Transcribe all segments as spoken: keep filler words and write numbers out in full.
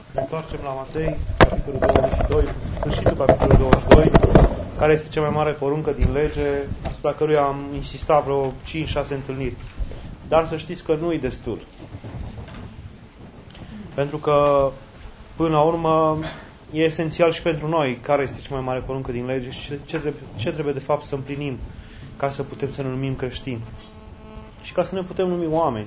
Ne întoarcem la Matei, capitolul douăzeci și doi, sfârșitul capitolului douăzeci și doi, care este cea mai mare poruncă din lege, asupra căruia am insistat vreo cinci șase întâlniri. Dar să știți că nu e destul. Pentru că, până la urmă, e esențial și pentru noi care este cea mai mare poruncă din lege și ce trebuie, ce trebuie de fapt să împlinim ca să putem să ne numim creștini. Și ca să ne putem numi oameni.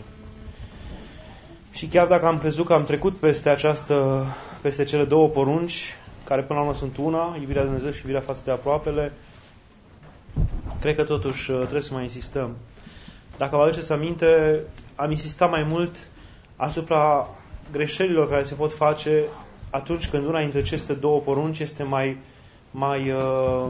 Și chiar dacă am crezut că am trecut peste această, peste cele două porunci, care până la urmă sunt una, iubirea de Dumnezeu și iubirea față de aproapele, cred că totuși trebuie să mai insistăm. Dacă vă aduceți aminte, am insistat mai mult asupra greșelilor care se pot face atunci când una dintre aceste două porunci este mai, mai uh,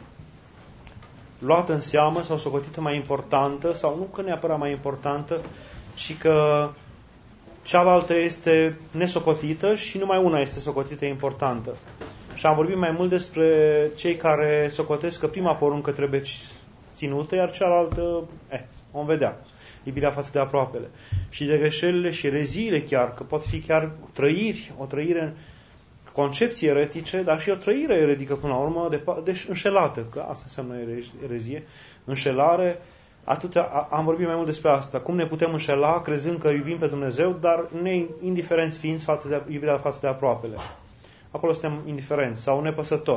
luată în seamă sau socotită mai importantă, sau nu că neapărat mai importantă, ci că cealaltă este nesocotită și numai una este socotită importantă. Și am vorbit mai mult despre cei care socotesc că prima poruncă trebuie ținută, iar cealaltă, eh, vom vedea, iubirea față de aproapele. Și de greșelile și ereziile chiar, că pot fi chiar trăiri, o trăire, concepții eretice, dar și o trăire eretică până la urmă, de, de înșelată, că asta înseamnă erezie, înșelare. Atât am vorbit mai mult despre asta. Cum ne putem înșela crezând că iubim pe Dumnezeu, dar ne indiferenți fiind față de iubirea față de aproapele. Acolo suntem indiferenți sau nepăsători.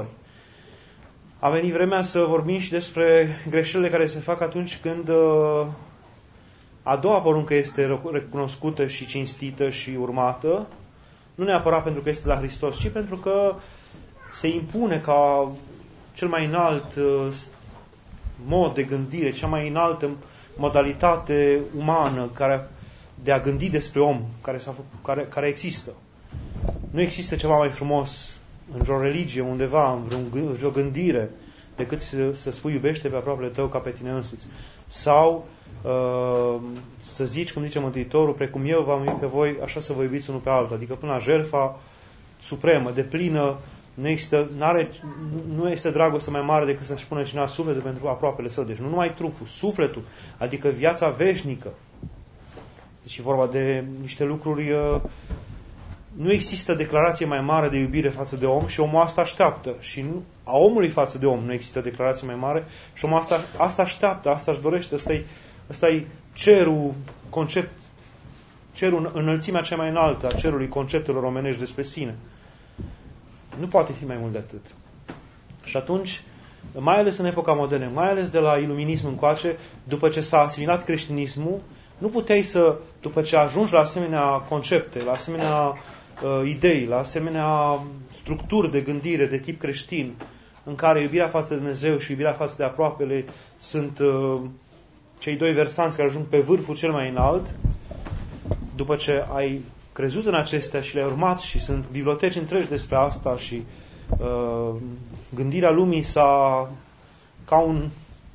A venit vremea să vorbim și despre greșelile care se fac atunci când uh, a doua poruncă este recunoscută și cinstită și urmată, nu neapărat pentru că este de la Hristos, ci pentru că se impune ca cel mai înalt uh, mod de gândire, cea mai înaltă modalitate umană care, de a gândi despre om, care, s-a făcut, care, care există. Nu există ceva mai frumos în vreo religie, undeva, în vreo gândire, decât să, să spui iubește pe aproapele tău ca pe tine însuți. Sau uh, să zici, cum zice Mântuitorul, precum eu v-am iubit pe voi, așa să vă iubiți unul pe altul. Adică până la jertfa supremă, deplină. Nu există, n-are, nu este dragoste mai mare decât să-și pună cineva sufletul pentru aproapele său. Deci nu numai trupul, sufletul, adică viața veșnică. Deci e vorba de niște lucruri... Nu există declarație mai mare de iubire față de om și omul asta așteaptă. Și nu, a omului față de om nu există declarație mai mare și omul asta, asta așteaptă, asta își dorește. Asta e, asta e cerul, concept, cerul, înălțimea cea mai înaltă a cerului conceptelor omenești despre sine. Nu poate fi mai mult de atât. Și atunci, mai ales în epoca modernă, mai ales de la iluminism încoace, după ce s-a asimilat creștinismul, nu puteai să, după ce ajungi la asemenea concepte, la asemenea uh, idei, la asemenea structuri de gândire de tip creștin, în care iubirea față de Dumnezeu și iubirea față de aproapele sunt uh, cei doi versanți care ajung pe vârful cel mai înalt, după ce ai crezut în acestea și le-ai urmat și sunt biblioteci întregi despre asta și uh, gândirea lumii s-a ca un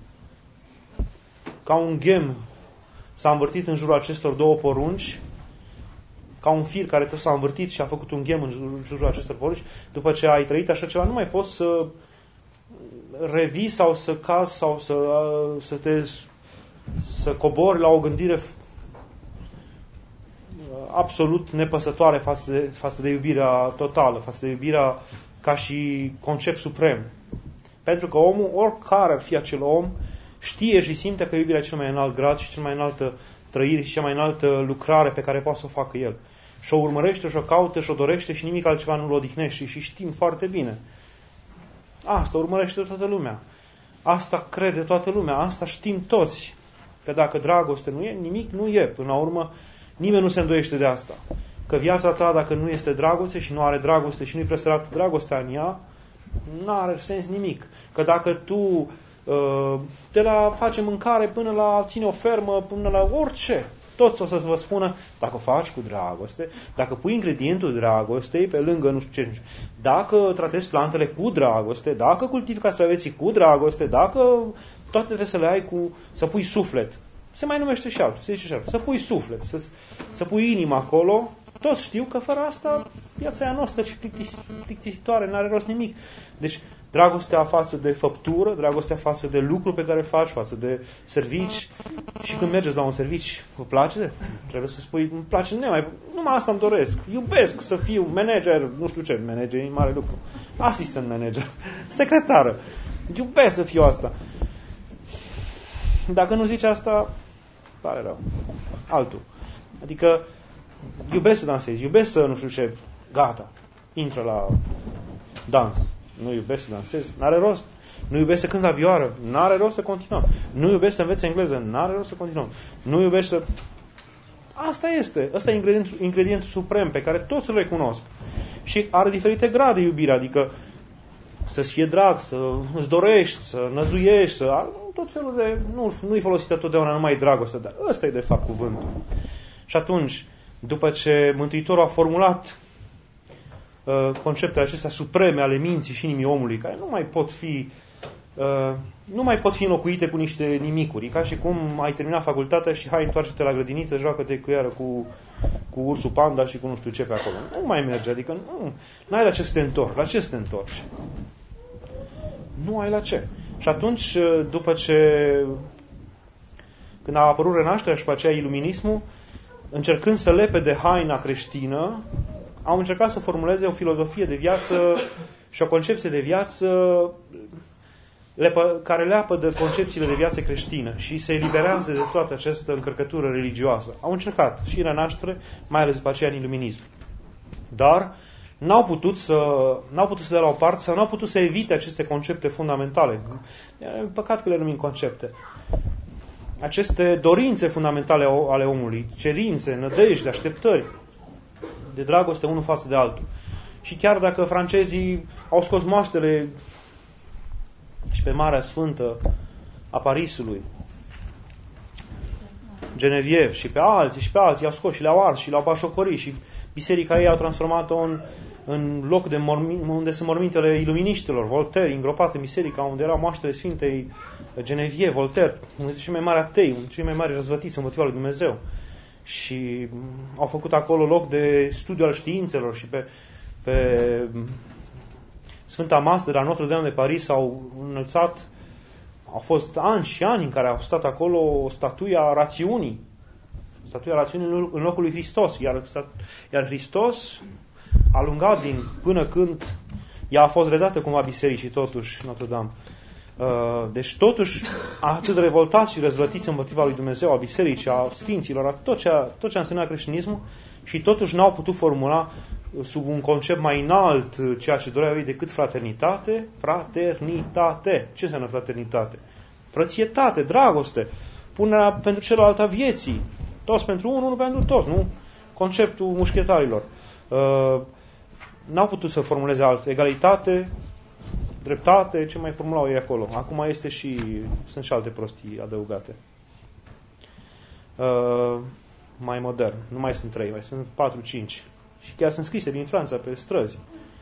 ca un ghem s-a învârtit în jurul acestor două porunci, ca un fir care tot s-a învârtit și a făcut un ghem în jurul acestor porunci. După ce ai trăit așa ceva, nu mai poți să revii sau să cazi sau să, să te să cobori la o gândire absolut nepăsătoare față de, față de iubirea totală, față de iubirea ca și concept suprem. Pentru că omul, oricare ar fi acel om, știe și simte că iubirea e cel mai înalt grad și cel mai înaltă trăire și cea mai înaltă lucrare pe care poate să o facă el. Și o urmărește, și o caută, și o dorește și nimic altceva nu-l odihnește. Și știm foarte bine. Asta urmărește toată lumea. Asta crede toată lumea. Asta știm toți. Că dacă dragoste nu e, nimic nu e. Până la urmă, nimeni nu se îndoiește de asta. Că viața ta, dacă nu este dragoste și nu are dragoste și nu-i presărată dragostea în ea, nu are sens nimic. Că dacă tu de la face mâncare până la ține o fermă, până la orice, toți o să vă spună, dacă o faci cu dragoste, dacă pui ingredientul dragostei pe lângă nu știu ce, dacă tratezi plantele cu dragoste, dacă cultivi castraveții cu dragoste, dacă toate trebuie să le ai cu, să pui suflet. Se mai numește și altfel, se zice și altfel, să pui suflet, să, să pui inima acolo toți știu că fără asta viața aia noastră și plictisitoare, n-are rost nimic. Deci, dragostea față de făptură, dragostea față de lucru pe care faci, față de servici. Și când mergeți la un servici, vă place? Trebuie să spui, îmi place, nemai, numai asta îmi doresc. Iubesc să fiu manager, nu știu ce, manager e mare lucru. Asistent manager, secretară. Iubesc să fiu asta. Dacă nu zici asta, pare rău. Altul. Adică, iubesc să dansez, iubesc să nu știu ce, gata, intră la dans. Nu iubesc să dansez, n-are rost. Nu iubesc să cânt la vioară, n-are rost să continuăm. Nu iubesc să înveți engleză, n-are rost să continuăm. Nu iubesc să... Asta este. Ăsta e ingredientul, ingredientul suprem pe care toți îl recunosc. Și are diferite grade iubire, adică să-ți fie drag, să îți dorești, să năzuiești, să... tot felul de... Nu, nu-i folosită totdeauna numai dragoste, dar ăsta e de fapt cuvântul. Și atunci, după ce Mântuitorul a formulat uh, conceptele acestea supreme ale minții și inimii omului, care nu mai pot fi uh, nu mai pot fi înlocuite cu niște nimicuri. Ca și cum ai terminat facultatea și hai, întoarce-te la grădiniță, joacă-te cu iară cu, cu ursul panda și cu nu știu ce pe acolo. Nu mai merge, adică nu, n-ai la ce să te întorci. La ce să te întorci? Nu ai la ce. Și atunci, după ce când a apărut renașterea și pe aceea iluminismul, încercând să lepe de haina creștină, au încercat să formuleze o filozofie de viață și o concepție de viață lepă, care leapă de concepțiile de viață creștină și se eliberează de toată această încărcătură religioasă. Au încercat și în renaștere, mai ales după aceea în iluminism. Dar n-au putut să, n-au putut să dea la o parte sau n-au putut să evite aceste concepte fundamentale. Păcat că le numim concepte. Aceste dorințe fundamentale ale omului, cerințe, nădejde, așteptări de dragoste unul față de altul. Și chiar dacă francezii au scos moaștele și pe Marea Sfântă a Parisului, Genevieve, și pe alții, și pe alții, i-au scos și le-au ars și le-au bașocorit și biserica ei au transformat-o în, în loc de mormin, unde sunt mormintele iluminiștilor, Voltaire, îngropat în biserica unde erau moaștele Sfintei Genevieve, Voltaire, unul dintre cei mai mari atei, unul dintre cei mai mari răzvătiți împotriva lui Dumnezeu. Și au făcut acolo loc de studiu al științelor și pe, pe Sfânta Masă de la Notre-Dame de Paris au înălțat, au fost ani și ani în care au stat acolo statuia rațiunii, statuia rațiunii în locul lui Hristos, iar, iar Hristos a alungat din până când ea a fost redată cumva bisericii totuși Notre-Dame. Deci totuși atât de revoltați și răzvătiți împotriva lui Dumnezeu, a bisericii, a sfinților, a tot ce a, tot ce a însemnat creștinismul și totuși n-au putut formula sub un concept mai înalt ceea ce doreau ei decât fraternitate. Fraternitate. Ce înseamnă fraternitate? Frățietate, dragoste, punerea pentru celălalt a vieții. Toți pentru unul, unul pentru toți, nu? Conceptul mușchetarilor. Uh, n-au putut să formuleze alt. Egalitate, dreptate, ce mai formulau ei acolo. Acum este și, sunt și alte prostii adăugate. Uh, mai modern. Nu mai sunt trei, mai sunt patru, cinci. Și chiar sunt scrise din Franța pe străzi.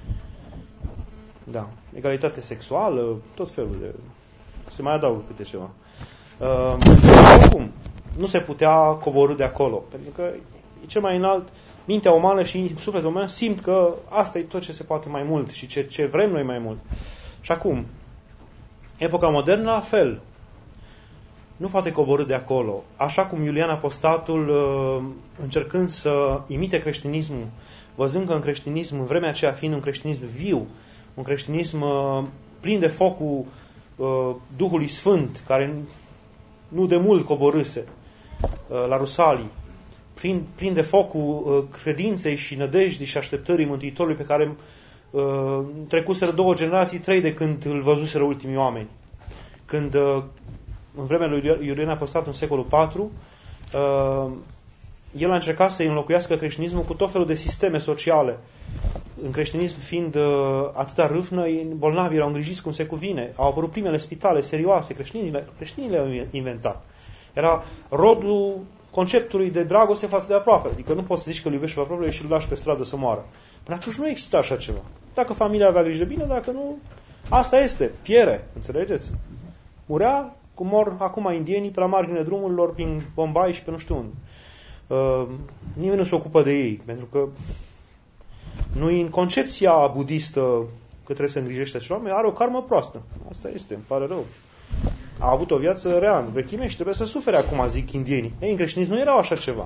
Da. Egalitate sexuală, tot felul de... Se mai adaugă câte ceva. Uh, oricum, nu se putea coborî de acolo. Pentru că e cel mai înalt. Mintea umană și sufletul uman simt că asta e tot ce se poate mai mult și ce, ce vrem noi mai mult. Și acum, epoca modernă, la fel. Nu poate coborî de acolo. Așa cum Iulian Apostatul, încercând să imite creștinismul, văzând că în creștinism, în vremea aceea fiind un creștinism viu, un creștinism plin de focul Duhului Sfânt, care nu de mult coborâse la Rusalii, plin, plin de focul credinței și nădejdii și așteptării Mântuitorului pe care trecuseră două generații, trei de când îl văzuseră ultimii oameni. Când în vremea lui Iulian Apostatul în secolul patru, el a încercat să înlocuiască creștinismul cu tot felul de sisteme sociale. În creștinism fiind atâta râvnă, bolnavii erau îngrijiți cum se cuvine. Au apărut primele spitale serioase, creștinii, creștinii le-au inventat. Era rodul conceptului de dragoste față de aproape. Adică nu poți să zici că îl iubești pe aproape și îl lași pe stradă să moară. Până atunci nu exista așa ceva. Dacă familia avea grijă bine, dacă nu, asta este, piere, înțelegeți? Murea cum mor acum indienii pe la marginea drumurilor, prin Bombay și pe nu știu unde. uh, nimeni nu se ocupă de ei, pentru că nu în concepția budistă că trebuie să îngrijește acel oameni, are o karmă proastă. Asta este, îmi pare rău. A avut o viață rea în vechime și trebuie să sufere acum, zic indienii. Ei, în creștinism nu erau așa ceva.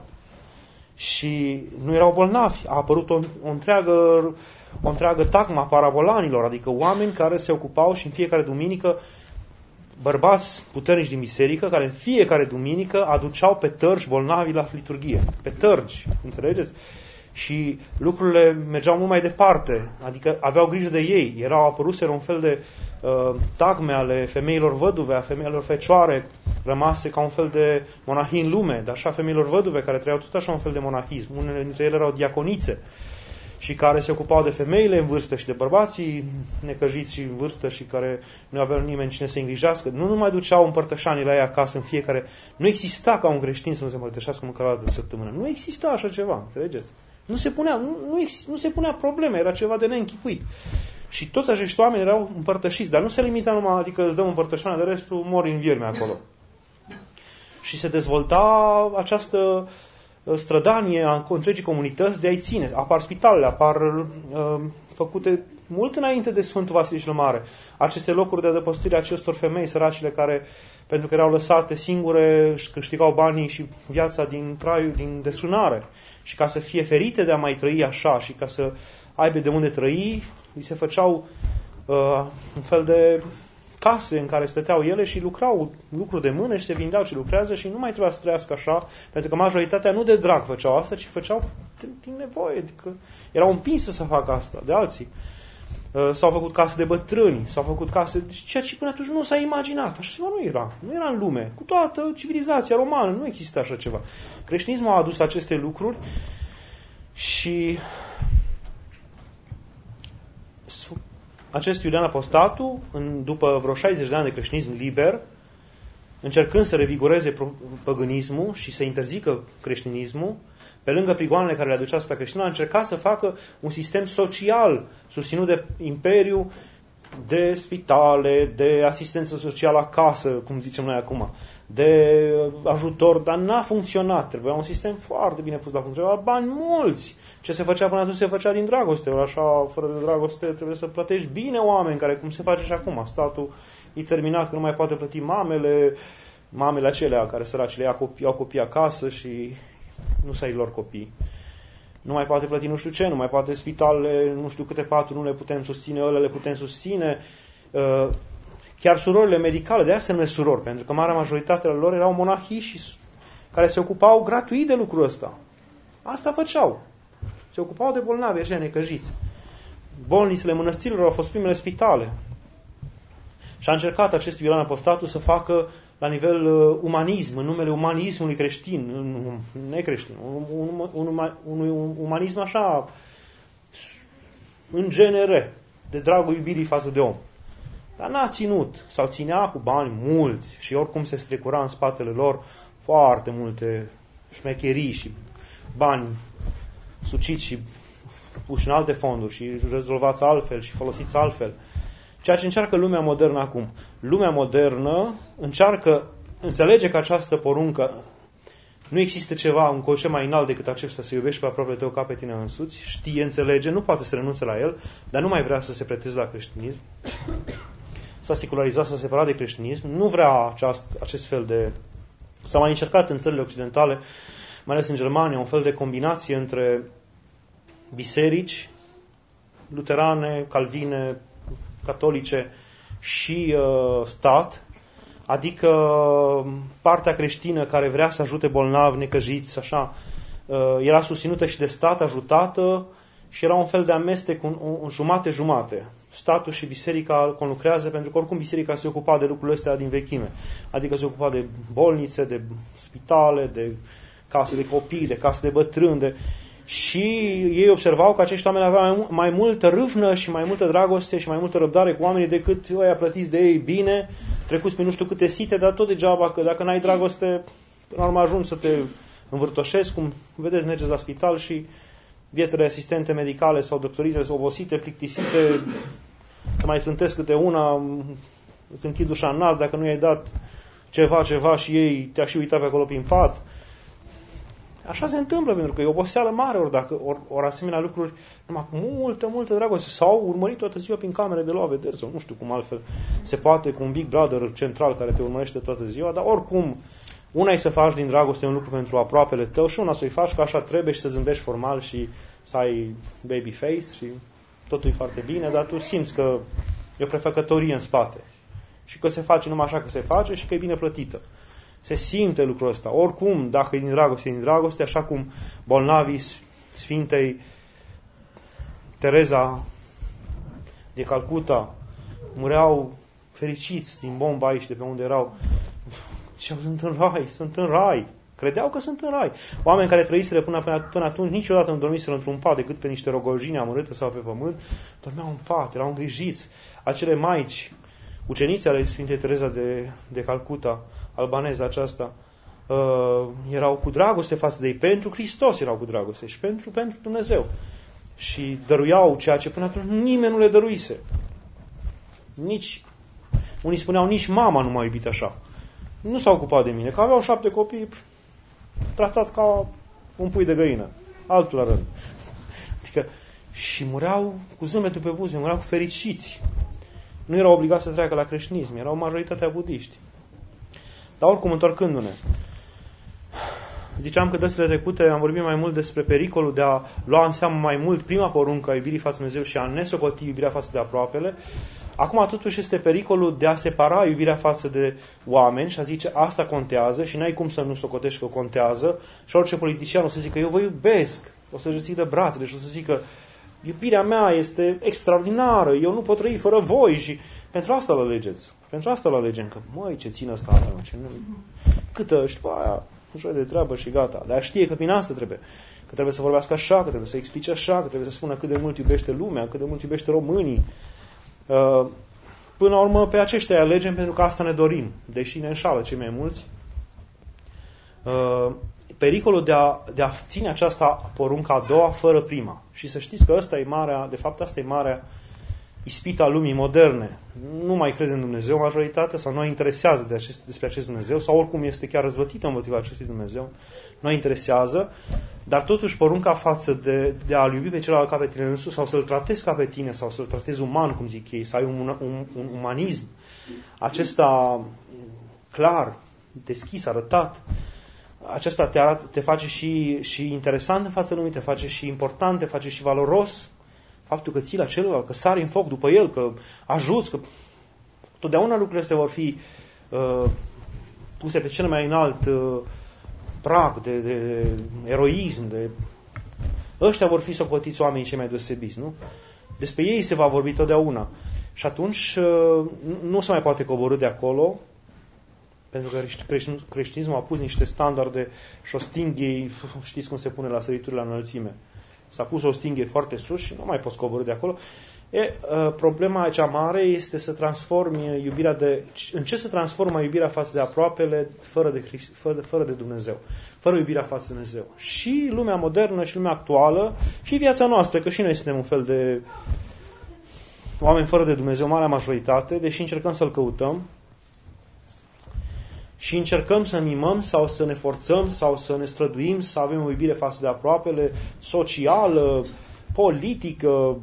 Și nu erau bolnavi. A apărut o, o întreagă o întreagă tagma a parabolanilor, adică oameni care se ocupau și în fiecare duminică, bărbați puternici din biserică, care în fiecare duminică aduceau pe tărgi bolnavi la liturghie. Pe tărgi, înțelegeți? Și lucrurile mergeau mult mai departe, adică aveau grijă de ei. Erau apăruseră un fel de uh, tagme ale femeilor văduve, a femeilor fecioare, rămase ca un fel de monahii în lume, dar așa femeilor văduve, care trăiau tot așa un fel de monahism. Unele dintre ele erau diaconițe și care se ocupau de femeile în vârstă și de bărbații necăjiți și în vârstă și care nu aveau nimeni cine să îngrijească. Nu numai duceau împărtășanii la ei acasă în fiecare. Nu exista ca un creștin să nu se împărtășească măcar o dată de săptămână. Nu exista așa ceva, înțelegeți? Nu se punea, nu, nu, ex, nu se punea probleme, era ceva de neînchipuit. Și toți acești oameni erau împărtășiți, dar nu se limita numai, adică îți dăm împărtășania, de restul mori în vierme acolo. Și se dezvolta această strădanie a întregii comunități de a-i ține. Apar spitalele, apar uh, făcute mult înainte de Sfântul Vasile cel Mare. Aceste locuri de adăpostire a acestor femei săracile care, pentru că erau lăsate singure, își câștigau banii și viața din traiul, din desfrânare. Și ca să fie ferite de a mai trăi așa și ca să aibă de unde trăi, îi se făceau uh, un fel de case în care stăteau ele și lucrau lucruri de mână și se vindeau ce lucrează și nu mai trebuia să trăiască așa, pentru că majoritatea nu de drag făceau asta, ci făceau din nevoie, adică erau împinse să facă asta de alții. Uh, s-au făcut case de bătrâni, s-au făcut case, ceea ce până atunci nu s-a imaginat. Așa ceva nu era. Nu era în lume. Cu toată civilizația romană nu exista așa ceva. Creștinismul a adus aceste lucruri și acest Iulian Apostatul, în, după vreo șaizeci de ani de creștinism liber, încercând să revigoreze păgânismul și să interzică creștinismul, pe lângă prigoanele care le aducea spre creștin, a încercat să facă un sistem social susținut de imperiu, de spitale, de asistență socială acasă, cum zicem noi acum, de ajutor, dar n-a funcționat. Trebuia un sistem foarte bine pus la punct. Trebuia bani mulți. Ce se făcea până atunci se făcea din dragoste. Ori așa, fără de dragoste, trebuie să plătești bine oameni, care cum se face și acum. Statul e terminat că nu mai poate plăti mamele, mamele acelea care săracile au copii, au copii acasă și nu să ai lor copii. Nu mai poate plăti nu știu ce, nu mai poate spitalele, nu știu câte patru, nu le putem susține, ăle le putem susține. Chiar surorile medicale, de aia se numesc surori, pentru că marea majoritate lor erau monahii și care se ocupau gratuit de lucrul ăsta. Asta făceau. Se ocupau de bolnavi, așa necăjiți. Bolnițele mănăstirilor au fost primele spitale. Și a încercat acest Iulian Apostatul să facă la nivel uh, umanism, în numele umanismului creștin, un, necreștin, un, un, un, un, un umanism așa, în genere, de dragul iubirii față de om. Dar n-a ținut, sau ținea cu bani mulți și oricum se strecura în spatele lor foarte multe șmecherii și bani suciți și puși în alte fonduri și rezolvați altfel și folosiți altfel. Ceea ce încearcă lumea modernă acum. Lumea modernă încearcă, înțelege că această poruncă nu există ceva un concept mai înalt decât acesta să iubești pe aproape tău ca pe tine însuți, știe, înțelege, nu poate să renunțe la el, dar nu mai vrea să se preteze la creștinism. S-a secularizat, s-a separat de creștinism, nu vrea aceast, acest fel de... S-a mai încercat în țările occidentale, mai ales în Germania, un fel de combinație între biserici, luterane, calvine, catolice și uh, stat, adică partea creștină care vrea să ajute bolnavi, necăjiți, așa, uh, era susținută și de stat, ajutată și era un fel de amestec, un, un jumate-jumate. Statul și biserica conlucrează, pentru că oricum biserica se ocupa de lucrurile astea din vechime. Adică se ocupa de bolnițe, de spitale, de case de copii, de case de bătrâni, de... și ei observau că acești oameni aveau mai multă râvnă și mai multă dragoste și mai multă răbdare cu oamenii decât ăia plătiți de ei bine, trecuți pe nu știu câte site, dar tot degeaba, că dacă n-ai dragoste, în urmă ajungi să te învârtoșezi, cum vedeți, mergeți la spital și bietele asistente medicale sau doctorițe obosite, plictisite, te mai trântesc câte una, îți închid ușa în nas, dacă nu i-ai dat ceva, ceva și ei te-a și uitat pe acolo prin pat. Așa se întâmplă, pentru că e oboseală mare, ori dacă ori, ori asemenea lucruri, numai cu multă, multă dragoste. S-au urmărit toată ziua prin camere de luat vederi, sau nu știu cum altfel se poate, cu un Big Brother central care te urmărește toată ziua, dar oricum, una e să faci din dragoste un lucru pentru aproapele tău și una să-i faci că așa trebuie și să zâmbești formal și să ai baby face și totul e foarte bine, dar tu simți că e o prefăcătorie în spate și că se face numai așa că se face și că e bine plătită. Se simte lucrul ăsta. Oricum, dacă e din dragoste, e din dragoste, așa cum bolnavii Sfintei Tereza de Calcuta mureau fericiți din bomba aici, de pe unde erau. Și sunt în rai, sunt în rai. Credeau că sunt în rai. Oameni care trăiseră până, până, până atunci niciodată nu dormiseră într-un pat decât pe niște rogoljini amărâte sau pe pământ, dormeau în pat, erau îngrijiți. Acele maici, ucenițe ale Sfintei Tereza de, de Calcuta, albaneza aceasta, uh, erau cu dragoste față de ei, pentru Hristos erau cu dragoste și pentru, pentru Dumnezeu. Și dăruiau ceea ce până atunci nimeni nu le dăruise. Nici, unii spuneau, nici mama nu m-a iubit așa. Nu s-a ocupat de mine, că aveau șapte copii, tratat ca un pui de găină, altul la rând. Adică, și mureau cu zâmbetul pe buze, mureau fericiți. Nu erau obligați să treacă la creștinism, erau majoritatea budiști. Dar oricum, întorcându-ne, ziceam că dățile trecute am vorbit mai mult despre pericolul de a lua în seamă mai mult prima poruncă a iubirii față de Dumnezeu și a nesocoti iubirea față de aproapele. Acum totuși este pericolul de a separa iubirea față de oameni și a zice asta contează și n-ai cum să nu socotești că contează și orice politician o să zică eu vă iubesc, o să-și deschidă brațele și o să zică iubirea mea este extraordinară, eu nu pot trăi fără voi și pentru asta îl alegeți. Pentru asta îl alegem, că măi ce ține ăsta, mă, ce nu... câtă și după aia ușor de treabă și gata. Dar știe că prin asta trebuie. Că trebuie să vorbească așa, că trebuie să explice așa, că trebuie să spună cât de mult iubește lumea, cât de mult iubește românii. Până la urmă, pe aceștia alegem pentru că asta ne dorim, deși ne înșală cei mai mulți. Pericolul de a, de a ține aceasta porunca a doua fără prima. Și să știți că ăsta e marea, de fapt asta e marea ispita lumii moderne. Nu mai crede în Dumnezeu majoritatea sau nu o interesează de acest, despre acest Dumnezeu sau oricum este chiar răzvătită împotriva acestui Dumnezeu. Nu o interesează, dar totuși porunca față de, de a-L iubi pe celălalt ca pe tine însuși sau să-L tratezi ca pe tine sau să-L tratezi uman, cum zic ei, să ai un, un, un umanism acesta clar, deschis, arătat, acesta te, arată, te face și, și interesant în fața lumii, te face și important, te face și valoros. Faptul că ții la celălalt, că sari în foc după el, că ajuți, că totdeauna lucrurile astea vor fi uh, puse pe cel mai înalt uh, prag de, de, de eroism, de... ăștia vor fi socotiți oamenii cei mai deosebiți, nu? Despre ei se va vorbi totdeauna. Și atunci uh, nu se mai poate coborî de acolo, pentru că creștinismul a pus niște standarde și o stinghie, știți cum se pune la sărituri la înălțime. S-a pus o stinghie foarte sus și nu mai poți coborî de acolo. E, problema cea mare este să transformi iubirea de... În ce se transformă iubirea față de aproapele fără de, fără, fără de Dumnezeu? Fără iubirea față de Dumnezeu. Și lumea modernă și lumea actuală și viața noastră, că și noi suntem un fel de oameni fără de Dumnezeu, marea majoritate, deși încercăm să-L căutăm și încercăm să mimăm sau să ne forțăm sau să ne străduim să avem o iubire față de aproapele, socială, politică,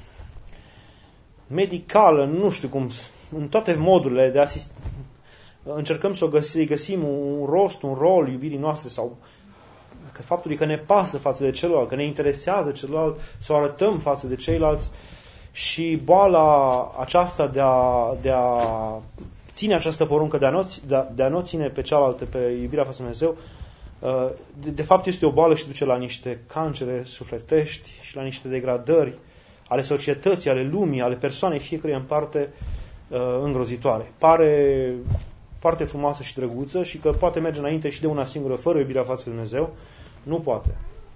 medicală, nu știu cum, în toate modurile de asist... încercăm să găsim, găsim un rost, un rol iubirii noastre sau că faptul că ne pasă față de celălalt, că ne interesează celălalt, să o arătăm față de ceilalți și boala aceasta de a, de a ține această poruncă de a, nu, de, a, de a nu ține pe cealaltă, pe iubirea față de Dumnezeu, de, de fapt este o boală și duce la niște cancere sufletești și la niște degradări ale societății, ale lumii, ale persoanei fiecăruia în parte îngrozitoare. Pare foarte frumoasă și drăguță și că poate merge înainte și de una singură fără iubirea față de Dumnezeu. Nu poate.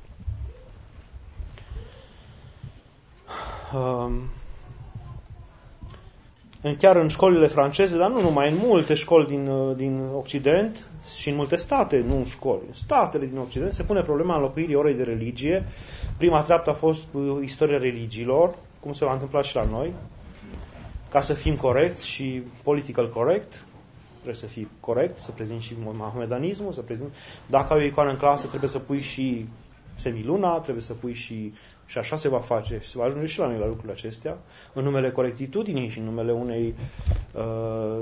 Um, chiar în școlile franceze, dar nu numai, în multe școli din, din Occident și în multe state, nu în școli, în statele din Occident, se pune problema înlocuirii orei de religie. Prima treaptă a fost cu istoria religiilor, cum se va întâmpla și la noi, ca să fim corect și political corect. trebuie să fii corect, să prezinți și mahomedanismul, să prezinți, dacă ai o icoană în clasă, trebuie să pui și semiluna, trebuie să pui și, și așa se va face, și se va ajunge și la noi la lucrurile acestea, în numele corectitudinii și în numele unei uh,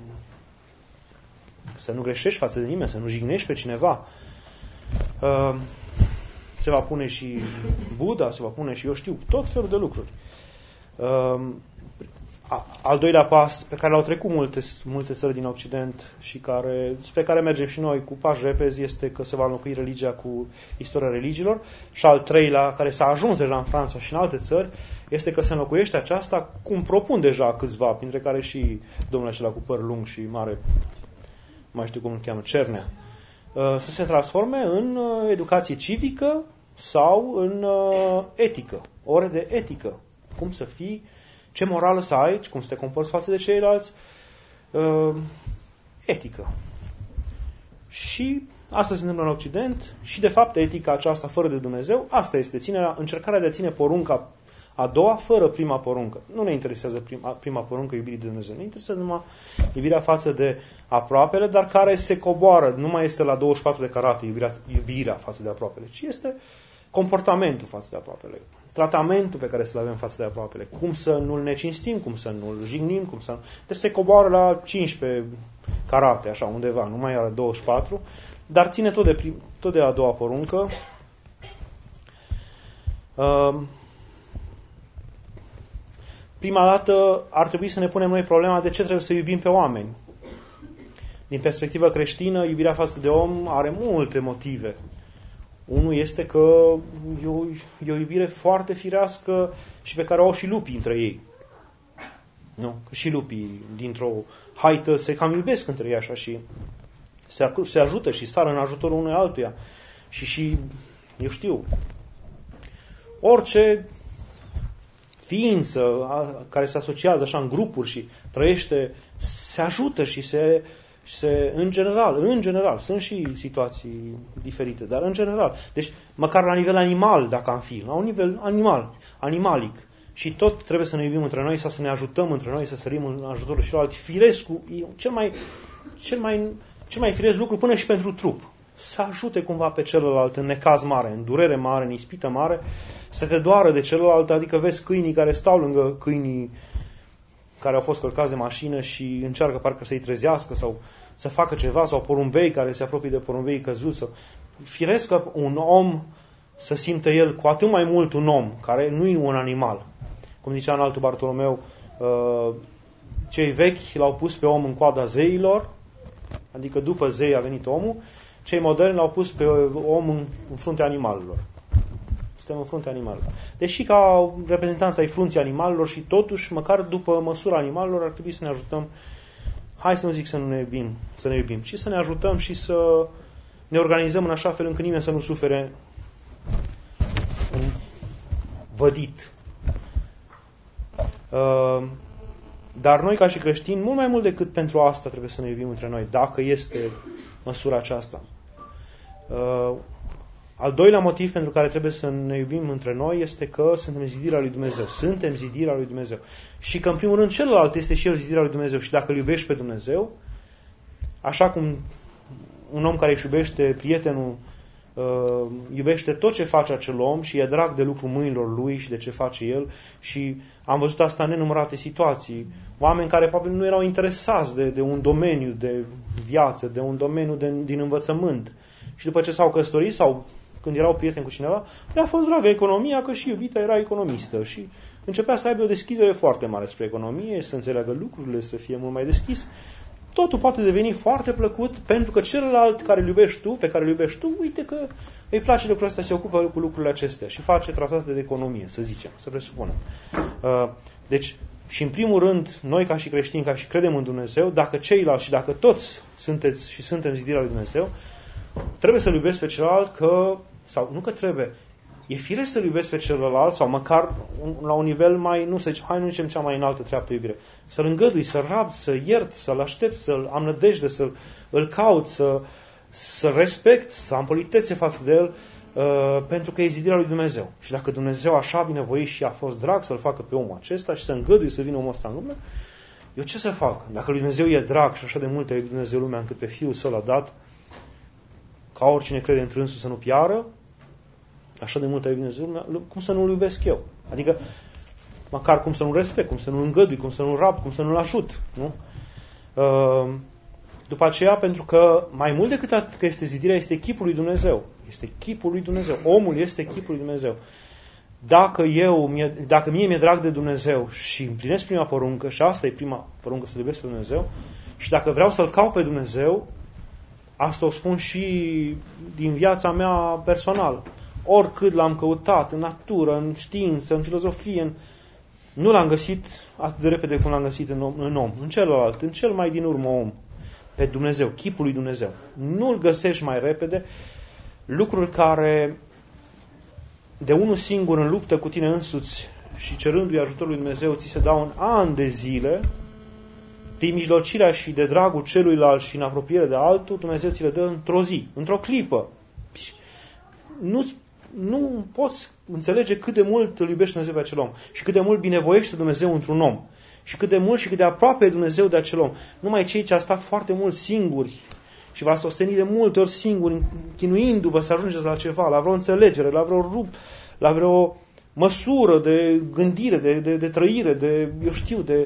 să nu greșești față de nimeni, să nu jignești pe cineva. Uh, se va pune și Buddha, se va pune și eu știu, tot felul de lucruri. Uh, al doilea pas pe care l-au trecut multe, multe țări din Occident și care, spre care mergem și noi cu pași repezi, este că se va înlocui religia cu istoria religiilor. Și al treilea, care s-a ajuns deja în Franța și în alte țări, este că se înlocuiește aceasta, cum propun deja câțiva, printre care și domnul acela cu păr lung și mare, mai știu cum îl cheamă, Cernea, să se transforme în educație civică sau în etică, ore de etică. Cum să fii, ce morală să ai, cum să te comporți față de ceilalți, uh, etică. Și asta se întâmplă în Occident și, de fapt, etica aceasta fără de Dumnezeu, asta este ținerea, încercarea de a ține porunca a doua fără prima poruncă. Nu ne interesează prima, prima poruncă, iubirii de Dumnezeu. Ne interesează numai iubirea față de aproapele, dar care se coboară. Nu mai este la douăzeci și patru de carate iubirea, iubirea față de aproapele, ci este comportamentul față de aproapele, tratamentul pe care să-l avem față de aproapele, cum să nu-l necinstim, cum să nu-l jignim, cum să nu... Deci se coboară la cincisprezece carate, așa, undeva, nu mai are douăzeci și patru, dar ține tot de, prim, tot de a doua poruncă. Uh, prima dată ar trebui să ne punem noi problema de ce trebuie să iubim pe oameni. Din perspectivă creștină, iubirea față de om are multe motive. Unul este că e o, e o iubire foarte firească și pe care o au și lupii între ei. Nu? Că și lupii dintr-o haită se cam iubesc între ei așa și se, se ajută și sar în ajutorul unui altuia. Și și, eu știu, orice ființă care se asociază așa în grupuri și trăiește, se ajută și se... Se, în general, în general, sunt și situații diferite, dar în general. Deci, măcar la nivel animal, dacă am fi, la un nivel animal, animalic, și tot trebuie să ne iubim între noi sau să ne ajutăm între noi, să sărim în ajutorul celălalt. Firescul e cel mai, cel mai, cel mai firesc lucru până și pentru trup. Să ajute cumva pe celălalt în necaz mare, în durere mare, în ispită mare, să te doară de celălalt, adică vezi câinii care stau lângă câinii care au fost călcați de mașină și încearcă parcă să-i trezească sau să facă ceva, sau porumbei care se apropie de porumbei căzuți. Sau... Firesc că un om să simtă el cu atât mai mult un om, care nu e un animal. Cum zicea în altul Bartolomeu, cei vechi l-au pus pe om în coada zeilor, adică după zei a venit omul, cei moderni l-au pus pe om în, în fruntea animalelor. Suntem în fruntea animalelor. Deși ca reprezentanți ai frunții animalelor și totuși, măcar după măsura animalelor, ar trebui să ne ajutăm. Hai să nu zic să nu ne iubim, să ne iubim, ci să ne ajutăm și să ne organizăm în așa fel încât nimeni să nu sufere vădit. Dar noi, ca și creștini, mult mai mult decât pentru asta trebuie să ne iubim între noi, dacă este măsura aceasta. Al doilea motiv pentru care trebuie să ne iubim între noi este că suntem zidirea lui Dumnezeu. Suntem zidirea lui Dumnezeu. Și că, în primul rând, celălalt este și el zidirea lui Dumnezeu. Și dacă îl iubești pe Dumnezeu, așa cum un om care își iubește prietenul, uh, iubește tot ce face acel om și e drag de lucrul mâinilor lui și de ce face el. Și am văzut asta în nenumărate situații. Oameni care probabil nu erau interesați de, de un domeniu de viață, de un domeniu de, din învățământ. Și după ce s-au căsătorit sau când erau prieteni cu cineva, le-a fost dragă economia, că și iubita era economistă și începea să aibă o deschidere foarte mare spre economie, să înțeleagă lucrurile, să fie mult mai deschis. Totul poate deveni foarte plăcut pentru că celălalt care îl iubești tu, pe care îl iubești tu, uite că îi place lucrul ăsta, se ocupă cu lucrurile acestea și face tratate de economie, să zicem, să presupunem. Deci, și în primul rând, noi ca și creștini, ca și credem în Dumnezeu, dacă ceilalți și dacă toți sunteți și suntem zidirea lui Dumnezeu, trebuie să-l iubesc pe celălalt că, sau nu că trebuie, e firesc să-l iubesc pe celălalt sau măcar la un nivel mai, nu să zic, hai nu zicem cea mai înaltă treaptă iubire, să-l îngădui, să-l rabd, să iert, să-l aștept, să-l am nădejde, să-l îl caut, să, să respect, să am politețe față de el, uh, pentru că e zidirea lui Dumnezeu. Și dacă Dumnezeu așa binevoit și a fost drag să-l facă pe omul acesta și să îngădui să vină omul ăsta în lume, eu ce să fac? Dacă lui Dumnezeu e drag și așa de mult a iubit Dumnezeu lumea încât pe Fiul Său l-a dat, ca oricine crede într-însul să nu piară, așa de mult a iubit Dumnezeu lumea, cum să nu-L iubesc eu? Adică, măcar cum să nu-L respect, cum să nu-L îngădui, cum să nu-L rab, cum să nu-L ajut. Nu? După aceea, pentru că mai mult decât atât că este zidirea, este chipul lui Dumnezeu. Este chipul lui Dumnezeu. Omul este chipul lui Dumnezeu. Dacă eu, dacă mie mi-e drag de Dumnezeu și împlinesc prima poruncă, și asta e prima poruncă, să-L iubesc pe Dumnezeu, și dacă vreau să-L caut pe Dumnezeu, asta o spun și din viața mea personală. Oricât l-am căutat, în natură, în știință, în filozofie, în... nu l-am găsit atât de repede cum l-am găsit în om, în om, în celălalt, în cel mai din urmă om, pe Dumnezeu, chipul lui Dumnezeu. Nu-L găsești mai repede, lucruri care de unul singur în luptă cu tine însuți și cerându-i ajutorul lui Dumnezeu, ți se dau în ani de zile, din mijlocirea și de dragul celuilalt și în apropiere de altul, Dumnezeu ți le dă într-o zi, într-o clipă. Nu, nu poți înțelege cât de mult îl iubește Dumnezeu pe acel om și cât de mult binevoiește Dumnezeu într-un om și cât de mult și cât de aproape e Dumnezeu de acel om. Numai cei ce a stat foarte mult singuri și v-a sostenit de multe ori singuri, chinuindu-vă să ajungeți la ceva, la vreo înțelegere, la vreo rup, la vreo măsură de gândire, de, de, de trăire, de, eu știu, de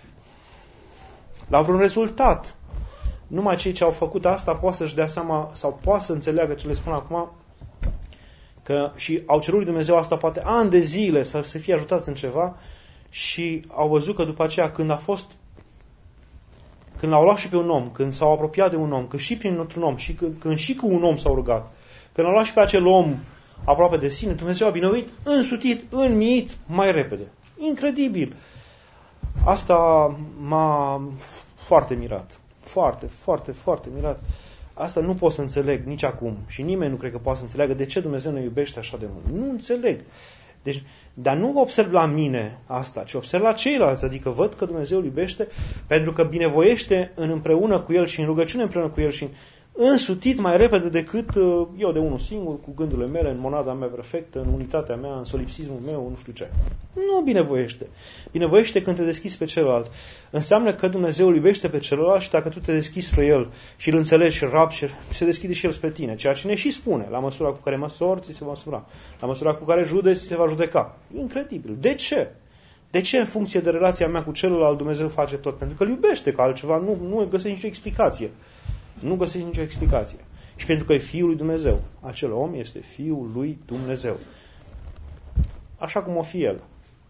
la vreun rezultat. Numai cei ce au făcut asta poate să-și dea seama sau poate să înțeleagă ce le spun acum, că și au cerut lui Dumnezeu asta poate ani de zile să se fie ajutați în ceva și au văzut că după aceea când a fost, când l-au luat și pe un om, când s-au apropiat de un om, când și prin un om, și când, când și cu un om s-au rugat, când au luat și pe acel om aproape de sine, Dumnezeu a binevoit, însutit, înmiit mai repede. Incredibil! Asta m-a foarte mirat. Foarte, foarte, foarte mirat. Asta nu pot să înțeleg nici acum. Și nimeni nu cred că poate să înțeleagă de ce Dumnezeu ne iubește așa de mult. Nu înțeleg. Deci, dar nu observ la mine asta, ci observ la ceilalți. Adică văd că Dumnezeu îl iubește pentru că binevoiește în împreună cu El și în rugăciune împreună cu El și însutit mai repede decât eu de unul singur, cu gândurile mele, în monada mea perfectă, în unitatea mea, în solipsismul meu, nu știu ce. Nu binevoiește. Binevoiește când te deschizi pe celălalt. Înseamnă că Dumnezeu îl iubește pe celălalt și dacă tu te deschizi spre El și îl înțelegi și rabi și se deschide și El spre tine. Ceea ce ne și spune, la măsura cu care măsori, ți se va măsura. La măsura cu care judeci, ți se va judeca. Incredibil. De ce? De ce în funcție de relația mea cu celălalt Dumnezeu face tot? Pentru că îl iubește, că altceva nu, nu găsești nicio explicație. Nu găsești nicio explicație. Și pentru că e Fiul lui Dumnezeu. Acel om este Fiul lui Dumnezeu. Așa cum o fi El.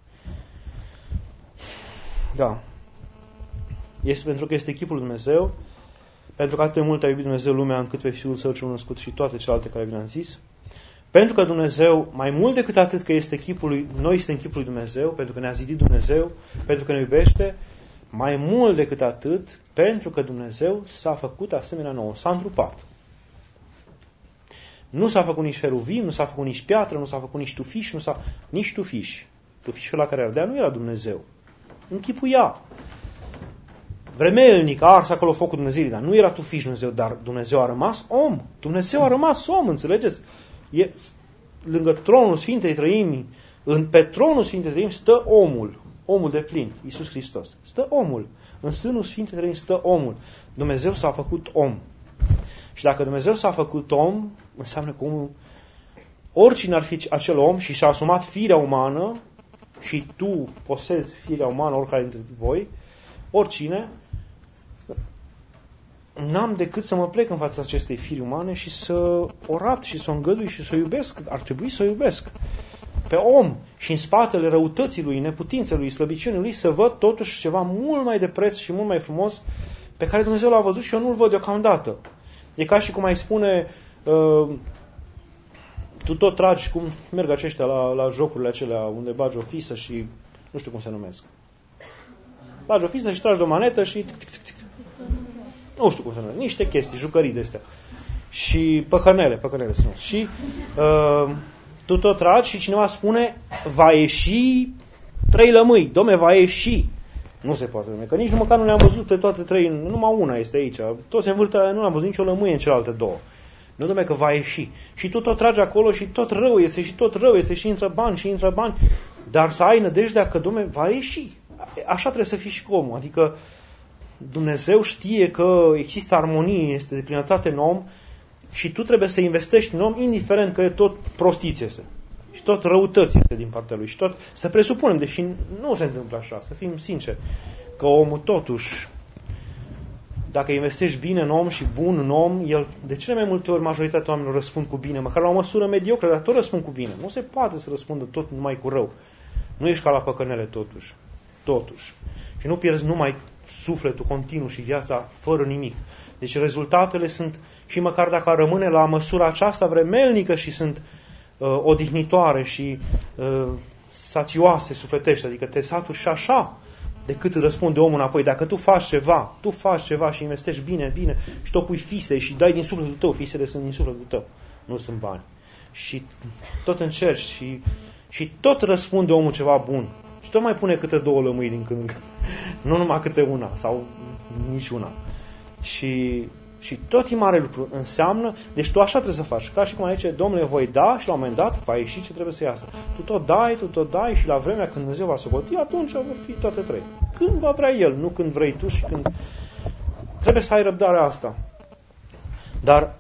Da. Este pentru că este chipul lui Dumnezeu, pentru că atât de mult a iubit Dumnezeu lumea încât pe Fiul Său cel născut și toate celelalte care vi le-am zis. Pentru că Dumnezeu, mai mult decât atât că este chipul lui, noi suntem chipul lui Dumnezeu, pentru că ne-a zidit Dumnezeu, pentru că ne iubește, mai mult decât atât, pentru că Dumnezeu s-a făcut asemenea nouă, s-a întrupat. Nu s-a făcut nici ferul viu, nu s-a făcut nici piatră, nu s-a făcut nici tufiș, nu s-a... nici tufiș. Tufișul ăla care ardea nu era Dumnezeu. Închipuia. Vremelnic, a ars acolo focul Dumnezeirii, dar nu era tufiș Dumnezeu, dar Dumnezeu a rămas om. Dumnezeu a rămas om, înțelegeți? E, lângă tronul Sfintei Trăimii, în, pe tronul Sfintei Trăimii stă omul. Omul de plin, Iisus Hristos. Stă omul. În sânul Sfintei Trăimii stă omul. Dumnezeu s-a făcut om. Și dacă Dumnezeu s-a făcut om, înseamnă că omul, oricine ar fi acel om și și-a asumat firea umană, și tu posezi firea umană, oricare dintre voi, oricine, n-am decât să mă plec în fața acestei firi umane și să o rat și să o îngădui și să o iubesc. Ar trebui să o iubesc pe om și în spatele răutății lui, neputinței lui, slăbiciunii lui, să văd totuși ceva mult mai de preț și mult mai frumos pe care Dumnezeu l-a văzut și eu nu-l văd deocamdată. E ca și cum ai spune, uh, tu tot tragi, cum merg aceștia la, la jocurile acelea unde bagi o fisă și nu știu cum se numesc. Bagi o fisă și tragi de o manetă și nu știu cum se numesc. Niște chestii, jucării de astea. Și păcănele, păcănele se numesc. Și uh, tu tot tragi și cineva spune, va ieși trei lămâi. Dom'le, va ieși. Nu se poate, că nici măcar nu le-am văzut pe toate trei, numai una este aici. Toți se învârtă, nu am văzut nicio lămâie în celelalte două. Nu, dom'le, că va ieși. Și tu tot tragi acolo și tot rău este, și tot rău este, și intră bani, și intră bani. Dar să ai nădejdea că, dom'le, va ieși. așa trebuie să fii și cu omul. Adică Dumnezeu știe că există armonie, este de plinătate în om și tu trebuie să investești în om, indiferent că e tot prostiție este. Și tot răutăți este din partea lui. Și tot să presupunem, deși nu se întâmplă așa, să fim sinceri, că omul totuși, dacă investești bine în om și bun în om, el, de cele mai multe ori, majoritatea oamenilor răspund cu bine, măcar la o măsură mediocră, dar tot răspund cu bine. Nu se poate să răspundă tot numai cu rău. Nu ești ca la păcănele totuși. Totuși. Și nu pierzi numai sufletul continuu și viața fără nimic. Deci rezultatele sunt, și măcar dacă rămâne la măsura aceasta vremelnică și sunt uh, odihnitoare și uh, sațioase sufletești, adică te saturi și așa, decât răspunde omul înapoi. Dacă tu faci ceva, tu faci ceva și investești bine, bine, și tot pui fise și dai din sufletul tău, fisele sunt din sufletul tău, nu sunt bani. Și tot încerci și, și tot răspunde omul ceva bun. Și tot mai pune câte două lămâi din când în când. Nu numai câte una, sau nici una. Și, și tot e mare lucru. Înseamnă, deci tu așa trebuie să faci. Ca și cum aici, Domnule, voi da și la un moment dat va ieși ce trebuie să iasă. Tu tot dai, tu tot dai și la vremea când Dumnezeu va socoti, atunci vor fi toate trei. Când va vrea El, nu când vrei tu și când... Trebuie să ai răbdarea asta. Dar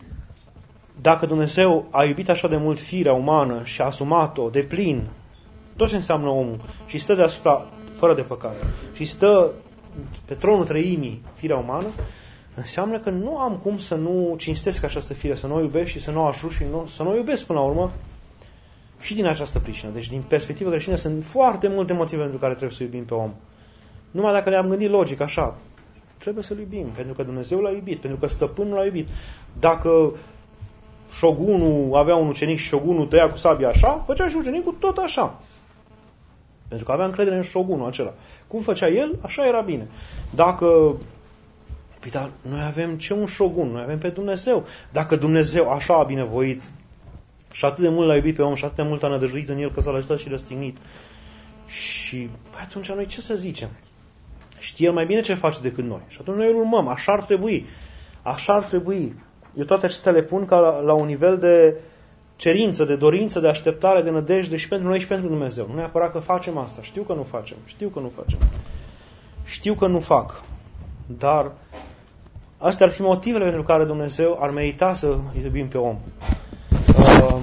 dacă Dumnezeu a iubit așa de mult firea umană și a asumat-o de plin, tot ce înseamnă omul, și stă deasupra, fără de păcat, și stă pe tronul treimii, firea umană, înseamnă că nu am cum să nu cinstesc această fire, să nu o iubesc și să nu o ajut și nu, să nu o iubesc până la urmă și din această pricină. Deci din perspectivă creștină sunt foarte multe motive pentru care trebuie să iubim pe om. Numai dacă le-am gândit logic așa, trebuie să-l iubim, pentru că Dumnezeu l-a iubit, pentru că stăpânul l-a iubit. Dacă șogunul avea un ucenic și șogunul tăia cu sabia așa, făcea și ucenicul tot așa. Pentru că avea încredere în șogunul acela. Cum făcea el, așa era bine. Dacă... Păi, dar noi avem ce un șogun? Noi avem pe Dumnezeu. Dacă Dumnezeu așa a binevoit și atât de mult l-a iubit pe om și atât de mult a nădăjduit în el că s-a lăsat și răstignit. Și păi, atunci noi ce să zicem? Știe el mai bine ce face decât noi. Și atunci noi îl urmăm. Așa ar trebui. Așa ar trebui. Eu toate acestea le pun ca la, la un nivel de cerință, de dorință, de așteptare, de nădejde și pentru noi și pentru Dumnezeu. Nu neapărat că facem asta. Știu că nu facem. Știu că nu facem. Știu că nu fac. Dar astea ar fi motivele pentru care Dumnezeu ar merita să iubim pe om. Uh,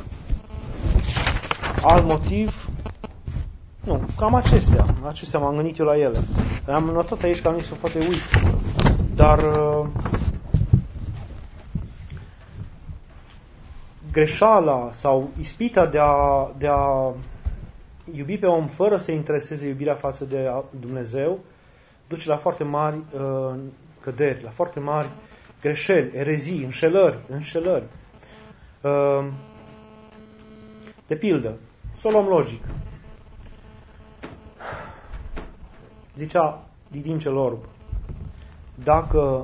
alt motiv? Nu, cam acestea. Acestea m-am gândit eu la ele. Am notat aici că am zis să poate uit. Dar uh, greșeala sau ispita de a, de a iubi pe om fără să intereseze iubirea față de Dumnezeu duce la foarte mari uh, căderi, la foarte mari greșeli, erezii, înșelări, înșelări. Uh, de pildă, să o luăm logic. Zicea Didim cel Orb, dacă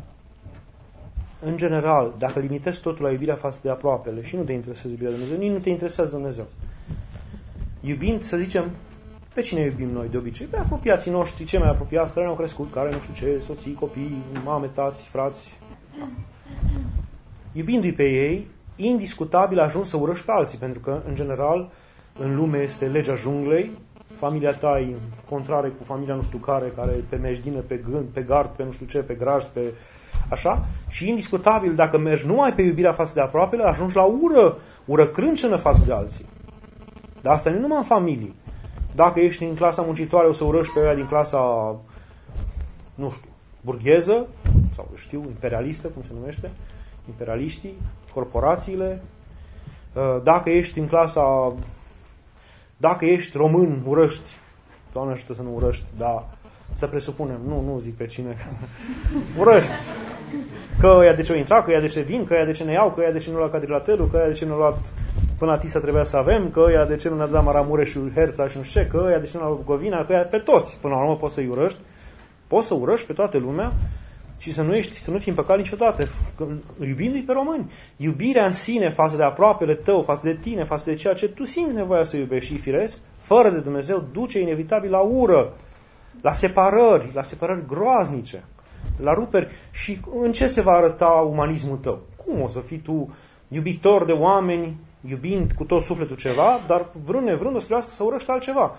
în general, dacă limitezi totul la iubirea față de aproapele și nu te interesează iubirea de Dumnezeu, nici nu te interesează Dumnezeu. Iubind, să zicem, pe cine iubim noi de obicei? Pe apropiații noștri, cei mai apropiați, care ne-au crescut, care nu știu ce, soții, copii, mame, tați, frați. Iubindu-i pe ei, indiscutabil ajungi să urăști pe alții, pentru că, în general, în lume este legea junglei, familia ta e contrare cu familia nu știu care, care pe mejdină, pe gând, pe gard, pe nu știu ce, pe grajd, pe așa, și indiscutabil, dacă mergi numai pe iubirea față de aproapele, ajungi la ură, ură crâncenă față de alții. Dar asta nu numai în familie. Dacă ești în clasa muncitoare, o să urăști pe aia din clasa, nu știu, burgheză, sau știu, imperialistă, cum se numește, imperialiștii, corporațiile. Dacă ești în clasa, dacă ești român, urăști, Doamne ajută să nu urăști, dar să presupunem, nu, nu zic pe cine, urăști. Că ea de ce o intra, că ea de ce vin, că ea de ce ne iau, că ea de ce nu lua cadrilaterul, că ea de ce nu luat până la Tisa trebuia să avem, că ea de ce nu ne-a dat Maramureșul, Herța și nu știu ce, că ea de ce nu a luat Bucovina, că ea pe toți. Până la urmă poți să-i urăști, poți să urăști pe toată lumea și să nu, ești, să nu fii în păcat niciodată. Iubindu-i pe români. Iubirea în sine față de aproapele tău, față de tine, față de ceea ce tu simți nevoia să iubești și firesc, fără de Dumnezeu, duce inevitabil la ură, la separări, la separări groaznice, la ruperi. Și în ce se va arăta umanismul tău? Cum o să fii tu iubitor de oameni, iubind cu tot sufletul ceva, dar vrând nevrând o să trebuiască să urăști altceva.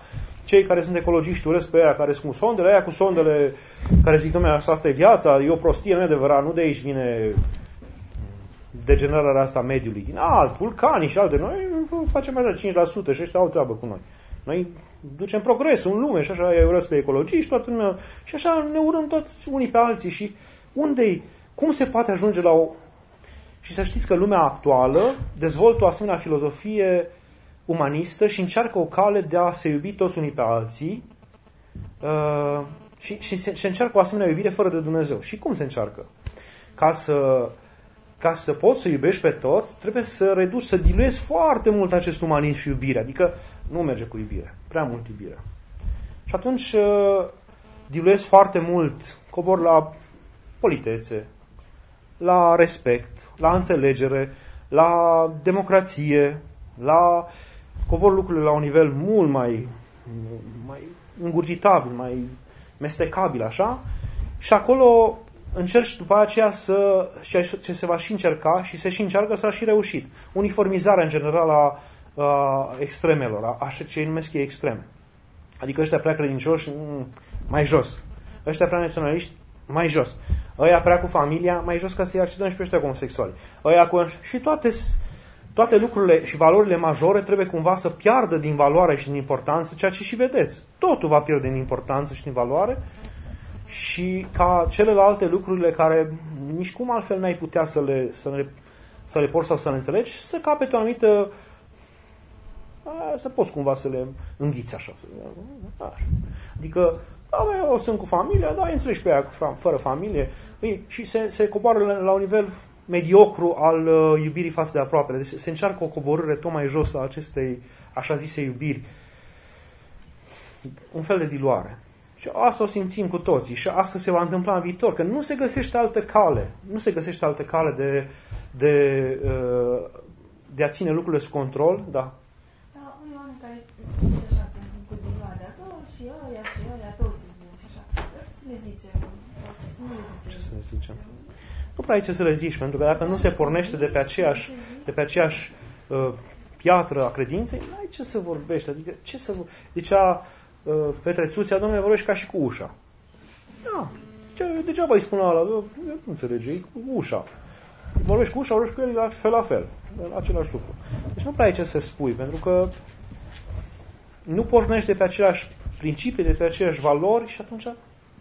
cei care sunt ecologiști urăsc pe aia care sunt cu sondele, aia cu sondele care zic, dom'le, asta e viața, e o prostie, nu e adevărat, nu de aici vine degenerarea asta mediului. Din alt, vulcanii și alte, noi facem mai cinci la sută și ăștia au treabă cu noi. Noi ducem progresul în lume și așa îi urăsc pe ecologiști, toată lumea, și așa ne urăm toți unii pe alții și unde cum se poate ajunge la o... Și să știți că lumea actuală dezvoltă o asemenea filozofie umanistă și încearcă o cale de a se iubi toți unii pe alții uh, și, și se, se încearcă o asemenea iubire fără de Dumnezeu. Și cum se încearcă? Ca să, ca să poți să iubești pe toți, trebuie să reduci, să diluezi foarte mult acest umanism și iubire. Adică nu merge cu iubire, prea mult iubire. Și atunci uh, diluezi foarte mult, cobor la politețe, la respect, la înțelegere, la democrație, la cobor lucrurile la un nivel mult mai, mai îngurgitabil, mai mestecabil, așa, și acolo încerci după aceea să, ce se va și încerca și se și încearcă să a și reușit. Uniformizarea în general a, a extremelor, a, așa ce numesc ei extreme. Adică ăștia prea credincioși, mai jos. Ăștia prea naționaliști, mai jos. Ăia prea cu familia, mai jos, ca să-i accidăm și pe ăștia homosexuali. Ăia cu... Și toate, toate lucrurile și valorile majore trebuie cumva să piardă din valoare și din importanță, ceea ce și vedeți. Totul va pierde din importanță și din valoare și ca celelalte lucrurile care nici cum altfel n-ai putea să le, să le, să le porți sau să le înțelegi, să capete o anumită... să poți cumva să le înghiți așa. Adică da, bă, eu sunt cu familia, da, înțelegi pe aia fără familie. Ei, și se, se coboară la, la un nivel mediocru al uh, iubirii față de aproapele. Deci se încearcă o coborâre tot mai jos a acestei așa zise iubiri. Un fel de diluare. Și asta o simțim cu toții. Și asta se va întâmpla în viitor. Că nu se găsește altă cale. Nu se găsește altă cale de, de, uh, de a ține lucrurile sub control. Da. Da, unii oameni care așa, sunt cu diluarea. Și ăia, și ăia, toți. Ce să le zicem? Ce să nu le zicem? Ce să le zicem? Nu prea ai ce să le zici, pentru că dacă nu se pornește de pe aceeași, de pe aceeași uh, piatră a credinței, nu ai ce să vorbești. Adică, ce să... Zicea uh, Petre Țuțea, Doamne, vorbești ca și cu ușa. Da. Degeaba îi spune ăla, eu nu înțelege, e cu ușa. Vorbești cu ușa, vorbești cu el la fel la fel. La același lucru. Deci nu prea ai ce să spui, pentru că nu pornești de pe aceleași principii, de pe aceleași valori și atunci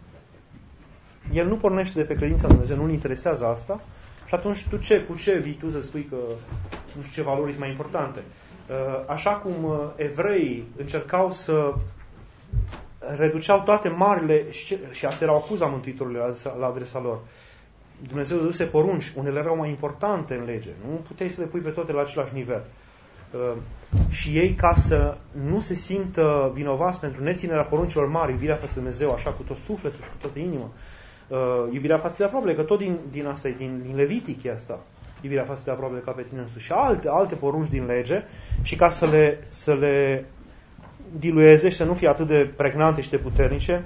el nu pornește de pe credința lui Dumnezeu, nu-l interesează asta și atunci tu ce, cu ce vii tu să spui că nu știu ce valori sunt mai importante. Așa cum evreii încercau să reduceau toate marile, și asta era o acuză a Mântuitorului la adresa lor, Dumnezeu dăduse porunci, unele erau mai importante în lege, nu puteai să le pui pe toate la același nivel. Și ei, ca să nu se simtă vinovați pentru neținerea poruncilor mari, iubirea față de Dumnezeu, așa cu tot sufletul și cu toată inima, iubirea față de aproape, că tot din, din asta e, din, din Levitic e asta, iubirea față de aproape ca pe tine însuși, și alte, alte porunci din lege, și ca să le, să le dilueze și să nu fie atât de pregnante și de puternice,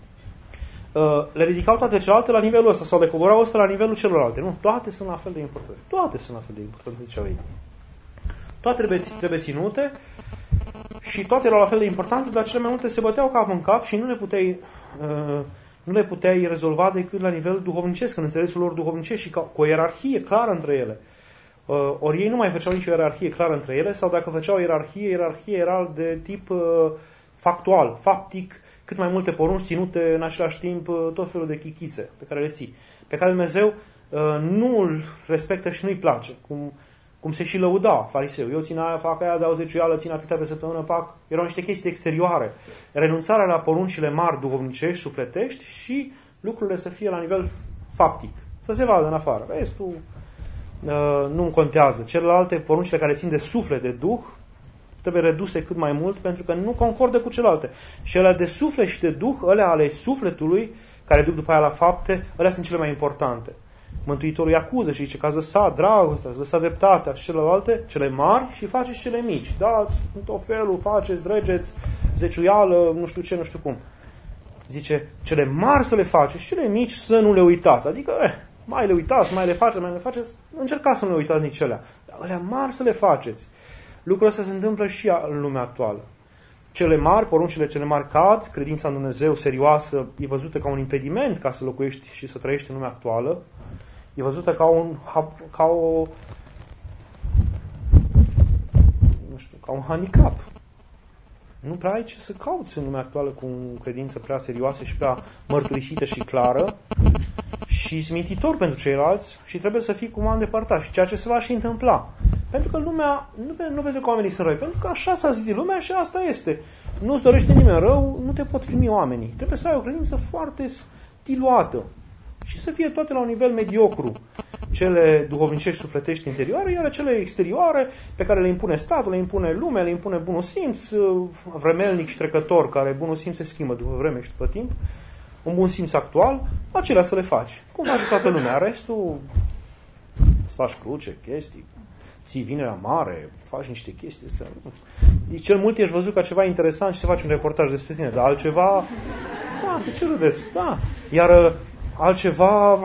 le ridicau toate celelalte la nivelul ăsta, sau le coborau ăsta la nivelul celorlalte. Nu, toate sunt la fel de importante. Toate sunt la fel de importante, ziceau ei. Toate trebuie, trebuie ținute și toate erau la fel de importante, dar cele mai multe se băteau cap în cap și nu le puteai, uh, nu le puteai rezolva decât la nivel duhovnicesc, în înțelesul lor duhovnicesc și ca, cu o ierarhie clară între ele. Uh, ori ei nu mai făceau nicio ierarhie clară între ele, sau dacă făceau ierarhie, ierarhie era de tip uh, factual, faptic, cât mai multe porunci ținute în același timp, uh, tot felul de chichițe pe care le ții, pe care Dumnezeu uh, nu îl respectă și nu-i place, cum cum se și lăuda fariseu. Eu țin aia, fac aia, dau zeciuială, țin atâtea pe săptămână, fac. Erau niște chestii exterioare. Renunțarea la poruncile mari duhovnicești, sufletești și lucrurile să fie la nivel faptic. Să se vadă în afară. Restul uh, nu contează. Celelalte poruncile care țin de suflet, de duh, trebuie reduse cât mai mult pentru că nu concordă cu celelalte. Și alea de suflet și de duh, alea ale sufletului, care duc după aia la fapte, alea sunt cele mai importante. Mântuitorul îi acuză și zice că ați lăsat dragostea, ați lăsat dreptatea și celelalte, cele mari, și faceți cele mici. Dați tot felul, faceți, dregeți, zeciuială, nu știu ce, nu știu cum. Zice, cele mari să le faceți și cele mici să nu le uitați. Adică, eh, mai le uitați, mai le faceți, mai le faceți, încercați să nu le uitați nici alea. Dar alea mari să le faceți. Lucrul ăsta se întâmplă și în lumea actuală. cele mari, poruncile cele mari cad, credința în Dumnezeu serioasă e văzută ca un impediment ca să locuiești și să trăiești în lumea actuală. E văzută ca un, ca o, nu știu, ca un handicap. Nu prea ai ce să cauți în lumea actuală cu o credință prea serioasă și prea mărturisită și clară și smintitor pentru ceilalți și trebuie să fii cumva îndepărtat. Și ceea ce se va și întâmpla. Pentru că lumea, nu, nu pentru că oamenii sunt răi, pentru că așa s-a zidit lumea și asta este. Nu-ți dorește nimeni rău, nu te pot primi oamenii. Trebuie să ai o credință foarte diluată și să fie toate la un nivel mediocru. Cele duhovnicești sufletești interioare, iar cele exterioare pe care le impune statul, le impune lumea, le impune bunul simț, vremelnic și trecător, care bunul simț se schimbă după vreme și după timp, un bun simț actual, acelea să le faci. Cum face toată lumea? Restul îți faci cruce, chestii, ții vinerea mare, faci niște chestii astea. Cel mult ești văzut ca ceva interesant și se face un reportaj despre tine, dar altceva, da, de ce râdeți? Da. Iar altceva,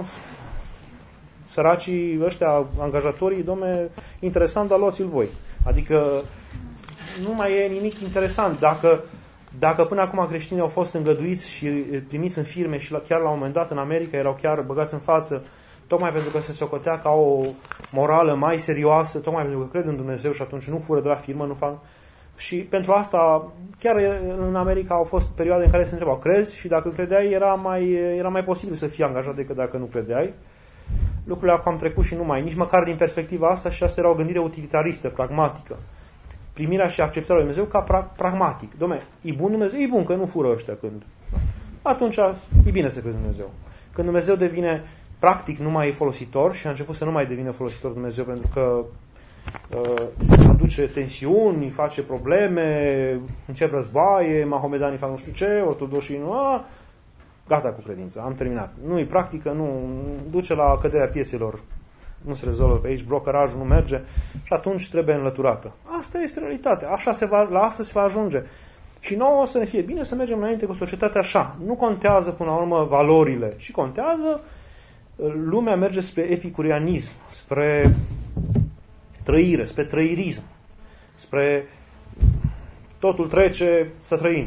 săracii ăștia, angajatorii, domne, interesant, dar luați-l voi. Adică nu mai e nimic interesant. Dacă, dacă până acum creștinii au fost îngăduiți și primiți în firme și la, chiar la un moment dat în America erau chiar băgați în față, tocmai pentru că se socotea ca o morală mai serioasă, tocmai pentru că cred în Dumnezeu și atunci nu fură de la firmă, nu fac. Și pentru asta, chiar în America au fost perioade în care se întrebau, crezi? Și dacă credeai, era mai, era mai posibil să fii angajat decât dacă nu credeai. Lucrurile acum am trecut și nu mai, nici măcar din perspectiva asta, și asta era o gândire utilitaristă, pragmatică. Primirea și acceptarea lui Dumnezeu ca pra- pragmatic. Dom'le, e bun Dumnezeu? E bun, că nu fură ăștia când. Atunci e bine să crezi în Dumnezeu. Când Dumnezeu devine practic nu mai e folositor și a început să nu mai devină folositor Dumnezeu pentru că uh, aduce tensiuni, face probleme, încep războaie, mahomedanii fac nu știu ce, ortodoxii nu, a, gata cu credința, am terminat. Nu e practică, nu duce la căderea piețelor, nu se rezolvă pe aici, brokerajul nu merge și atunci trebuie înlăturată. Asta este realitatea, așa se va, la asta se va ajunge. Și nouă o să ne fie bine să mergem înainte cu societatea așa. Nu contează până la urmă valorile, ci contează lumea merge spre epicurianism, spre trăire, spre trăirism, spre totul trece, să trăim.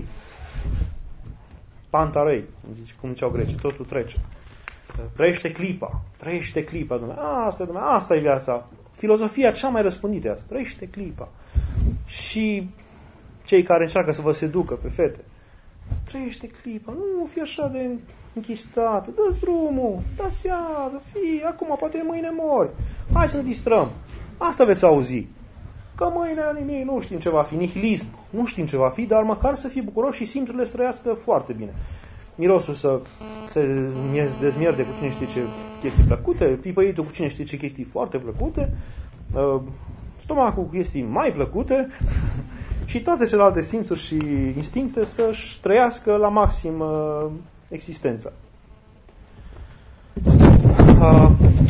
Pantarei, cum ziceau grecii, totul trece. Trăiește clipa, trăiește clipa, Dumnezeu. Asta, Dumnezeu, asta e viața. Filozofia cea mai răspândită e asta, trăiește clipa. Și cei care încearcă să vă seducă pe fete, trăiește clipa, nu fi așa de închistată, dă-ți drumul, dasează, fii, acum poate mâine mori, hai să ne distrăm. Asta veți auzi. Că mâine nimic, nu știm ce va fi, nihilism, nu știm ce va fi, dar măcar să fii bucuros și simțurile să trăiască foarte bine. Mirosul să se dezmierde cu cine știe ce chestii plăcute, pipăitul cu cine știe ce chestii foarte plăcute, stomacul cu chestii mai plăcute și toate celelalte simțuri și instincte să-și trăiască la maxim uh, existența. Uh,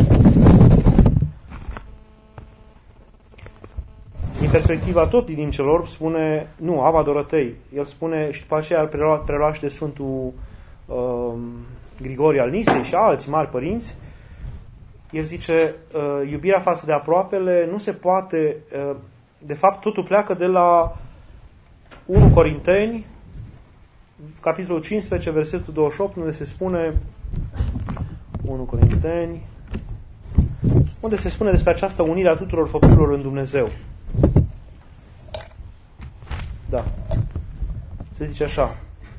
din perspectiva tot din celor spune, nu, Ava Dorotei, el spune și după aceea îl prelua, prelua și de Sfântul uh, Grigorie al Nisei și alți mari părinți. El zice, uh, iubirea față de aproapele nu se poate, uh, de fapt totul pleacă de la unu Corinteni, capitolul cincisprezece, versetul douăzeci și opt, unde se spune unu Corinteni, unde se spune despre această unire a tuturor făpturilor în Dumnezeu. Da. Se zice așa.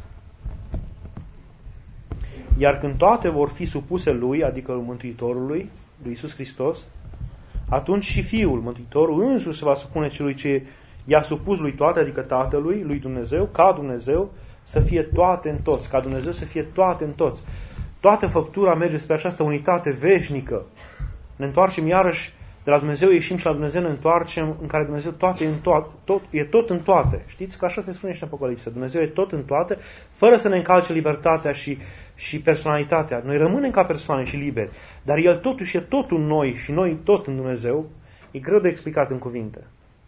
Iar când toate vor fi supuse Lui, adică Mântuitorului, lui Iisus Hristos, atunci și Fiul, Mântuitorul, însuși se va supune celui ce i-a supus lui toate, adică Tatălui, lui Dumnezeu, ca Dumnezeu să fie toate în toți, ca Dumnezeu să fie toate în toți. Toată făptura merge spre această unitate veșnică. Ne întoarcem iarăși de la Dumnezeu, ieșim și la Dumnezeu ne întoarcem, în care Dumnezeu toate e, în to- tot, e tot în toate. Știți că așa se spune și în Apocalipsă. Dumnezeu e tot în toate, fără să ne încalce libertatea și, și personalitatea. Noi rămânem ca persoane și liberi, dar El totuși e tot în noi și noi tot în Dumnezeu. E greu de explicat în cuvinte.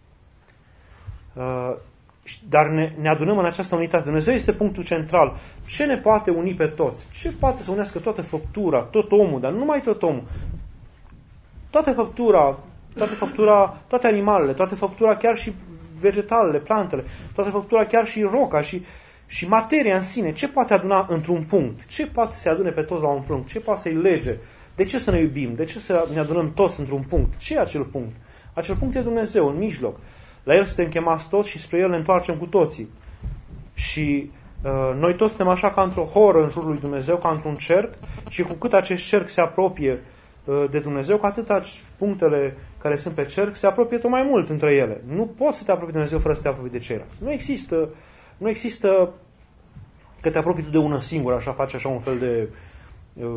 Uh, dar ne, ne adunăm în această unitate. Dumnezeu este punctul central. Ce ne poate uni pe toți? Ce poate să unească toată făptura, tot omul, dar nu numai tot omul. Toată făptura, toată făptura, toate animalele, toată făptura chiar și vegetalele, plantele, toată făptura, chiar și roca și, și materia în sine. Ce poate aduna într-un punct? Ce poate să adune pe toți la un punct? Ce poate să-i lege? De ce să ne iubim? De ce să ne adunăm toți într-un punct? Ce e acel punct? Acel punct e Dumnezeu, în mijloc. La El suntem chemați toți și spre El ne întoarcem cu toții. Și uh, noi toți suntem așa ca într-o horă în jurul lui Dumnezeu, ca într-un cerc, și cu cât acest cerc se apropie uh, de Dumnezeu, cu atât punctele care sunt pe cerc se apropie tot mai mult între ele. Nu poți să te apropii de Dumnezeu fără să te apropii de ceilalți. Nu există, nu există că te apropii tu de una singură, așa faci așa un fel de, uh,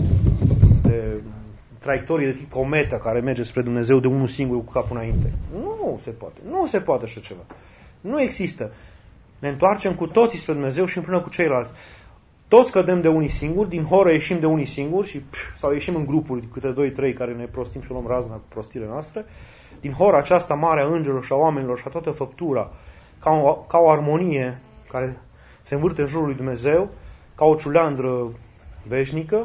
de traiectorie de tip cometă care merge spre Dumnezeu de unul singur cu capul înainte. Nu se poate. Nu se poate așa ceva. Nu există. Ne întoarcem cu toții spre Dumnezeu și împreună cu ceilalți. Toți cădem de unii singuri, din horă ieșim de unii singuri și, pf, sau ieșim în grupuri, câte doi, trei care ne prostim și luăm razna cu prostiile noastre. Din hora aceasta mare a îngerilor și a oamenilor și a toată făptura, ca o, ca o armonie care se învârte în jurul lui Dumnezeu, ca o ciuleandră veșnică,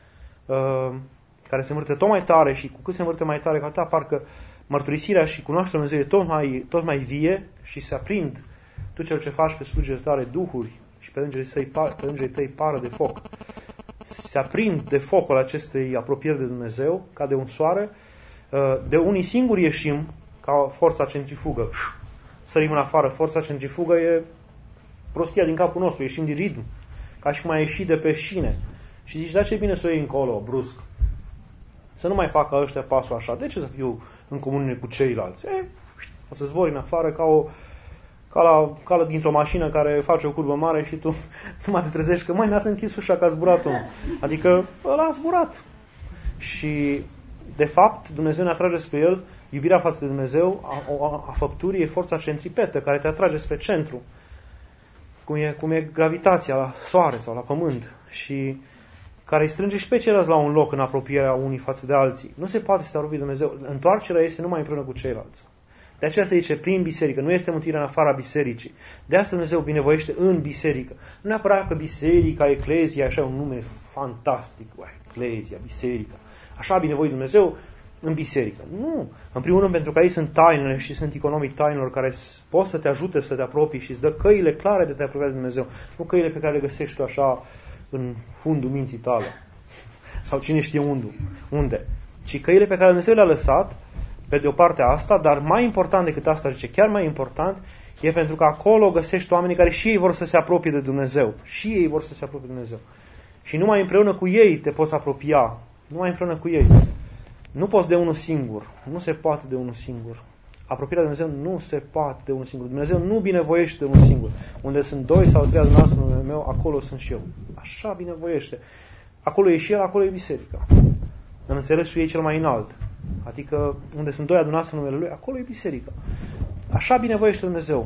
uh, care se învârte tot mai tare și cu cât se învârte mai tare, cu atâta parcă mărturisirea și cunoașterea Dumnezeu e tot mai, tot mai vie și se aprind tu cel ce faci pe slujile tale duhuri și pe îngerii, săi, pe îngerii tăi pară de foc. Se aprind de focul acestei apropieri de Dumnezeu, ca de un soare. De unii singuri ieșim ca forța centrifugă. Sărim în afară. Forța centrifugă e prostia din capul nostru. Ieșim din ritm. Ca și cum ai ieși de pe șine. Și zici, da, ce bine să o iei încolo, brusc. Să nu mai facă ăștia pasul așa. De ce să fiu în comuniune cu ceilalți? E, o să zbori în afară ca o Ca, la, ca la, dintr-o mașină care face o curbă mare și tu nu mai te trezești că, măi, mi-ați închis ușa că a zburat unul. Adică ăla a zburat. Și, de fapt, Dumnezeu ne atrage spre El, iubirea față de Dumnezeu, a, a, a făpturii e forța centripetă care te atrage spre centru. Cum e, cum e gravitația la soare sau la pământ. Și care îi strânge și pe ceilalți la un loc în apropierea unii față de alții. Nu se poate să te apropii de Dumnezeu. Întoarcerea este numai împreună cu ceilalți. De aceea se zice prin biserică, nu este mântuirea în afara bisericii. De asta Dumnezeu binevoiește în biserică. Nu neapărat că biserica, eclezia, așa un nume fantastic, uai, eclezia, biserica. Așa a binevoit Dumnezeu în biserică. Nu. În primul rând pentru că ei sunt tainele și sunt economii tainelor care pot să te ajute să te apropii și îți dă căile clare de te apropia de Dumnezeu. Nu căile pe care le găsești tu așa în fundul minții tale. Sau cine știe unde. unde. Ci căile pe care Dumnezeu le-a lăsat pe de o parte asta, dar mai important decât asta, zice, chiar mai important, e pentru că acolo găsești oamenii care și ei vor să se apropie de Dumnezeu. Și ei vor să se apropie de Dumnezeu. Și numai împreună cu ei te poți apropia. Numai împreună cu ei. Nu poți de unul singur. Nu se poate de unul singur. Apropierea de Dumnezeu nu se poate de unul singur. Dumnezeu nu binevoiește de unul singur. Unde sunt doi sau trei azi noastră în numele meu, acolo sunt și eu. Așa binevoiește. Acolo e și El, acolo e biserica. În înțelesul ei cel mai înalt. Adică unde sunt doi adunați în numele Lui, acolo e biserica. Așa binevoiește Dumnezeu.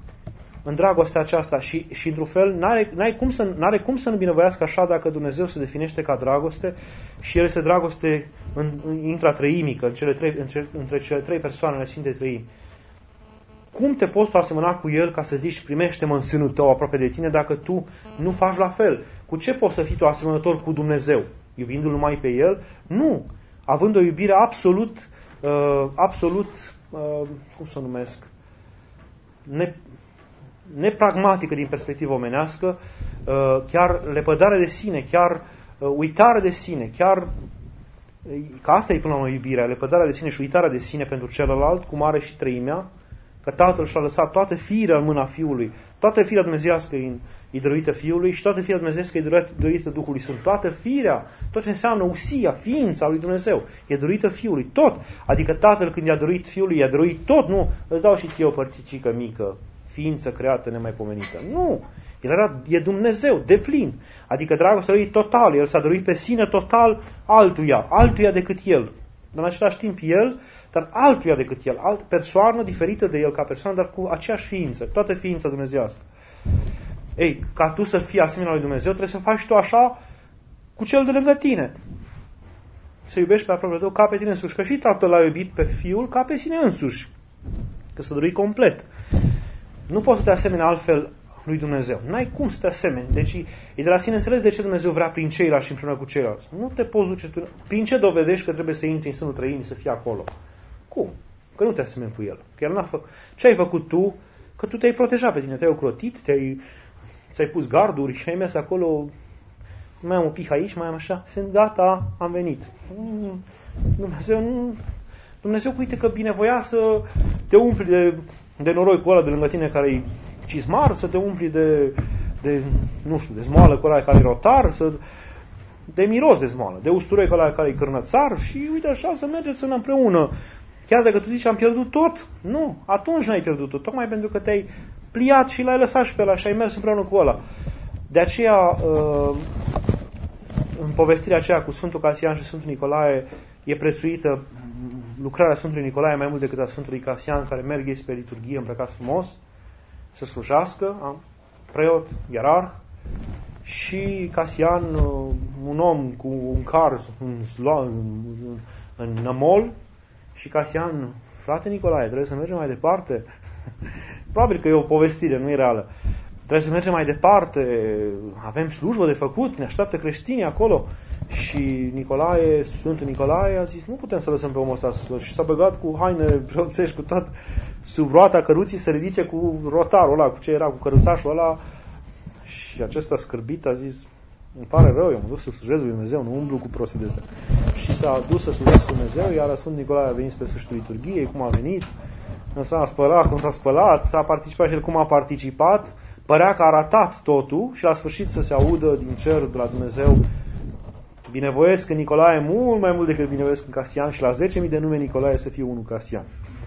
În dragostea aceasta și, și într-un fel, n-are, n-are cum să, n-are cum să nu binevoiască așa dacă Dumnezeu se definește ca dragoste și El este dragoste în, în intratrăimică, în cele trei, în ce, între cele trei persoane ale Sfintei Trăimi. Cum te poți tu asemăna cu El ca să zici, primește-mă în sânul tău aproape de tine dacă tu nu faci la fel? Cu ce poți să fii tu asemănător cu Dumnezeu? Iubindu-L numai pe El? Nu! Având o iubire absolut, uh, absolut, uh, cum să o numesc, ne, nepragmatică din perspectivă omenească, uh, chiar lepădare de sine, chiar uh, uitare de sine, chiar, că asta e până la urmă iubirea, lepădarea de sine și uitarea de sine pentru celălalt, cum are și treimea, că Tatăl și-a lăsat toată firea în mâna Fiului, toată firea dumnezeiască e dăruită Fiului și toată firea dumnezeiască e dăruită Duhului Sfânt. Toată firea, tot ce înseamnă usia, ființa lui Dumnezeu, e dăruită Fiului, tot. Adică Tatăl când i-a dăruit Fiului, i-a dăruit tot, nu, îți dau și ție o părticică mică, ființă creată nemaipomenită. Nu, El era, e Dumnezeu, deplin. Adică dragostea lui e totală, El s-a dăruit pe sine total altuia, altuia decât El. În același timp El, dar altuia decât El, alt persoană diferită de El ca persoană, dar cu aceeași ființă, toată ființa dumnezeiască. Ei, ca tu să fii asemenea lui Dumnezeu, trebuie să faci tu așa cu cel de lângă tine. Să iubești pe aproape tău ca pe tine însuși. Că și Tatăl l-a iubit pe Fiul ca pe sine însuși. Că să dărui complet. Nu poți să te asemeni altfel lui Dumnezeu. N-ai cum să te asemeni. Deci e de la sine înțeles de ce Dumnezeu vrea prin ceilalți și împreună cu ceilalți. Nu te poți duce tu. Prin ce dovedești că trebuie să intri în sânul trăimii să fii acolo? Cum? Că nu te asemeni cu el. Că el n-a fă... Ce ai făcut tu? Că tu te-ai protejat pe tine, te-ai ocrotit, te-ai... ți-ai pus garduri și ai mers acolo, mai am un pic aici, mai am așa, sunt gata, am venit. Dumnezeu, nu... Dumnezeu, uite că binevoia să te umpli de, de noroi cu ăla de lângă tine care e cizmar, să te umpli de, de nu știu, de zmoală cu ăla care e rotar, să, de miros de zmoală, de usturoi cu ăla care e cârnățar și uite așa să mergeți împreună. Chiar dacă tu zici am pierdut tot, nu, atunci n-ai pierdut tot, tocmai pentru că te-ai pliat și l-ai lăsat și pe ăla și ai mers împreună cu ăla. De aceea, în povestirea aceea cu Sfântul Casian și Sfântul Nicolae, e prețuită lucrarea Sfântului Nicolae mai mult decât a Sfântului Casian, care merge pe liturghie îmbrăcat frumos, să slujească, preot, ierarh, și Casian, un om cu un car în, în, în nămol, și Casian, frate Nicolae, trebuie să mergem mai departe. Probabil că e o povestire, nu e reală. Trebuie să mergem mai departe, avem slujbă de făcut, ne așteaptă creștinii acolo. Și Nicolae, Sfântul Nicolae a zis, nu putem să lăsăm pe omul ăsta și s-a băgat cu haine preoțești, cu tot sub roata căruții, să ridice cu rotarul ăla, cu ce era, cu căruțașul ăla. Și acesta scârbit a zis, îmi pare rău, eu mă duc să slujesc lui Dumnezeu, nu umblu cu prostii de astea. Și s-a dus să slujesc lui Dumnezeu, iar Sfântul Nicolae a venit spre sfârșitul liturghiei, cum a venit, s-a spălat, cum s-a spălat, s-a participat și el cum a participat, părea că a ratat totul și la sfârșit să se audă din cer de la Dumnezeu, binevoiesc în Nicolae mult mai mult decât binevoiesc în Casian și la zece mii de nume Nicolae să fie unul Casian.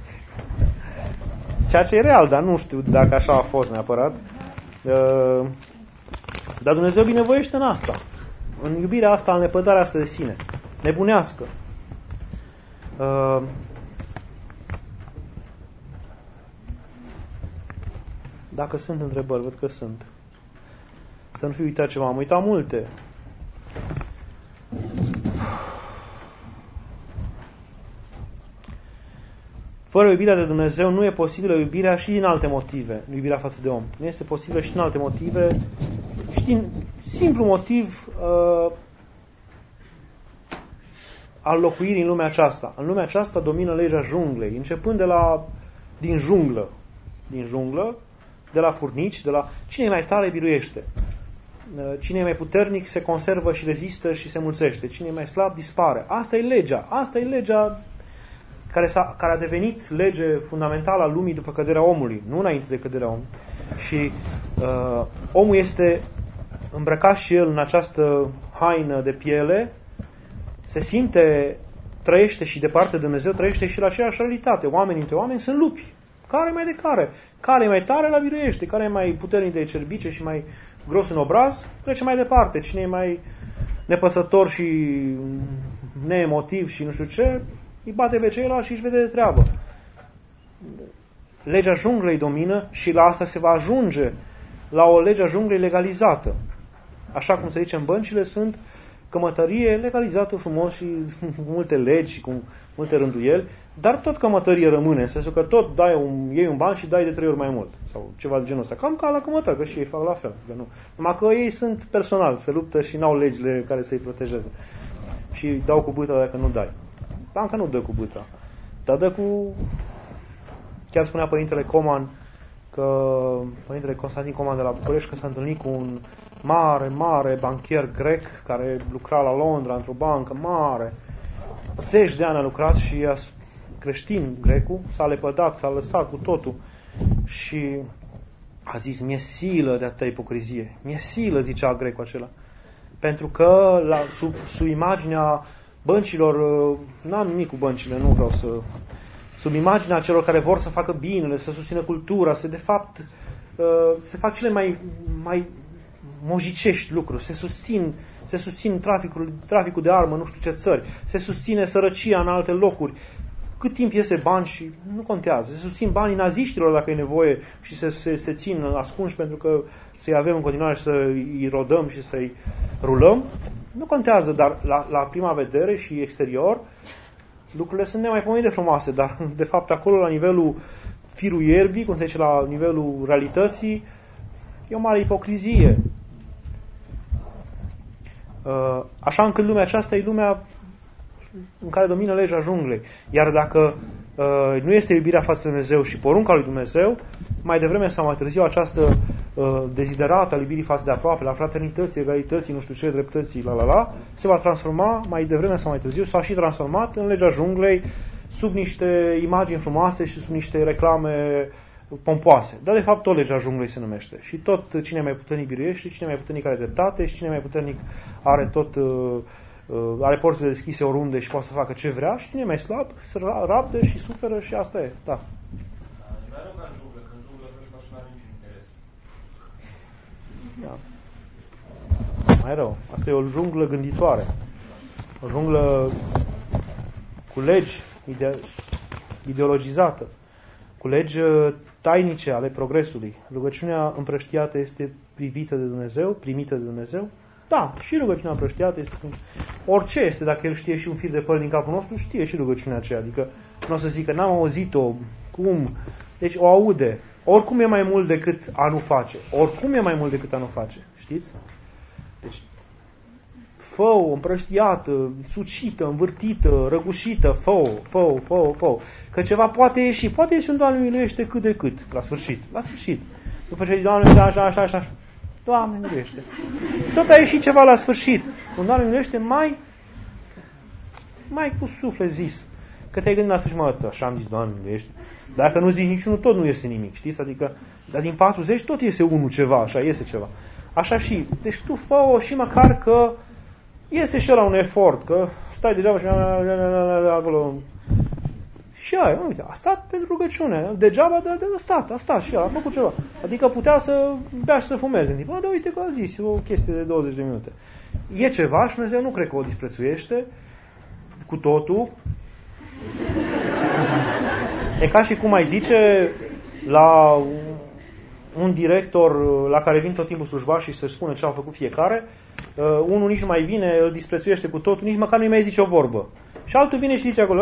Ceea ce e real, dar nu știu dacă așa a fost neapărat. Dar Dumnezeu binevoiește în asta, în iubirea asta, în lepădarea asta de sine, nebunească. Dacă sunt întrebări, văd că sunt. Să nu fi uitat ceva, am uitat multe. Fără iubirea de Dumnezeu nu e posibilă iubirea și din alte motive, iubirea față de om. Nu este posibilă și din alte motive, și din simplu motiv uh, al locuirii în lumea aceasta. În lumea aceasta domină legea junglei, începând de la din junglă, din junglă, de la furnici, de la cine e mai tare biruiește. Cine e mai puternic se conservă și rezistă și se mulțește. Cine e mai slab dispare. Asta e legea. Asta e legea care, s-a, care a devenit lege fundamentală a lumii după căderea omului, nu înainte de căderea omului. Și uh, omul este îmbrăcat și el în această haină de piele, se simte, trăiește și departe de Dumnezeu, trăiește și la aceeași realitate. Oamenii între oameni sunt lupi. Care mai de care? Care e mai tare la biruiește, care e mai puternic de cerbice și mai gros în obraz, trece mai departe. Cine e mai nepăsător și neemotiv și nu știu ce, îi bate pe ceilalți și își vede de treabă. Legea junglei domină și la asta se va ajunge, la o lege a junglei legalizată. Așa cum se zice în băncile, sunt cămătărie legalizată frumos și multe legi și cu multe rânduieli, dar tot cămătărie rămâne, în sensul că tot dai un, iei un ban și dai de trei ori mai mult, sau ceva de genul ăsta. Cam ca la cămătări, că și ei fac la fel. Că nu. Numai că ei sunt personal, se luptă și n-au legile care să-i protejeze. Și dau cu bâta dacă nu dai. Banca nu dă cu bâta, dar dă cu... Chiar spunea Părintele Coman, că Părintele Constantin Coman de la București, că s-a întâlnit cu un mare, mare banchier grec care lucra la Londra într-o bancă mare. Zeci de ani a lucrat și a creștin grecul, s-a lepădat, s-a lăsat cu totul și a zis, mi-e silă de atâta ipocrizie. Mi-e silă, zicea grecul acela. Pentru că la, sub, sub imaginea băncilor, n-am nimic cu băncile, nu vreau să... Sub imaginea celor care vor să facă binele, să susțină cultura, să de fapt se fac cele mai, mai mojicești lucruri, se susțin, se susțin traficul, traficul de armă, nu știu ce țări, se susține sărăcia în alte locuri. Cât timp iese bani și nu contează. Se susțin banii naziștilor dacă e nevoie și se, se, se țin ascunși pentru că să-i avem în continuare și să-i rodăm și să-i rulăm. Nu contează, dar la, la prima vedere și exterior lucrurile sunt nemaipomenit de frumoase, dar de fapt acolo la nivelul firul ierbii, cum se zice, la nivelul realității, e o mare ipocrizie. Așa încât lumea aceasta e lumea în care domină legea junglei. Iar dacă uh, nu este iubirea față de Dumnezeu și porunca lui Dumnezeu, mai devreme sau mai târziu această uh, deziderată a iubirii față de aproape, la fraternității, egalității, nu știu ce, dreptății, la la la, se va transforma mai devreme sau mai târziu, s-a și transformat în legea junglei, sub niște imagini frumoase și sub niște reclame pompoase. Dar de fapt tot legea junglei se numește. Și tot cine mai puternic biruiește, cine mai puternic are dreptate și cine mai puternic are tot uh, uh, are porțile deschise oriunde și poate să facă ce vrea și cine mai slab se rabde și suferă și asta e. Da. Mai rău ca în junglă, că în junglă vrăjba și n-are niciun interes. Da. Mai rău. Asta e o junglă gânditoare. O junglă cu legi ide- ideologizată, cu legi tainice ale progresului. Rugăciunea împrăștiată este privită de Dumnezeu, primită de Dumnezeu. Da, și rugăciunea împrăștiată este orice este, dacă el știe și un fir de păr din capul nostru, știe și rugăciunea aceea. Adică nu o să zică, n-am auzit-o, cum? Deci o aude. Oricum e mai mult decât a nu face. Oricum e mai mult decât a nu face. Știți? Deci fă-o, împrăștiată, sucită, învârtită, răgușită, fă-o, fă-o, fă-o, fă-o. Că ceva poate ieși, poate ieși un Doamne miluiește cât de cât, la sfârșit, la sfârșit. După ce zici, Doamne, așa, așa, așa, așa, Doamne miluiește. Tot a ieșit ceva la sfârșit. Un Doamne miluiește mai, mai cu suflet zis. Că te-ai gândit la sfârșit, mă, așa am zis, Doamne miluiește. Dacă nu zici niciunul, tot nu iese nimic, știți? Adică, dar din patruzeci tot iese unul ceva, așa, iese ceva. Așa și, deci tu fă-o și măcar că este și ăla un efort, că stai degeaba și acolo. Și aia, uite, a stat pentru rugăciune. Degeaba, dar a stat, a stat și ăla, a făcut ceva. Adică putea să bea și să fumeze în timp. Dar uite că a zis o chestie de douăzeci de minute. E ceva și Dumnezeu nu cred că o disprețuiește cu totul. E ca și cum ai zice la un director la care vin tot timpul slujbașii și să-și spună ce au făcut fiecare, uh, unul nici nu mai vine, îl disprețuiește cu totul, nici măcar nu-i mai zice o vorbă. Și altul vine și zice acolo,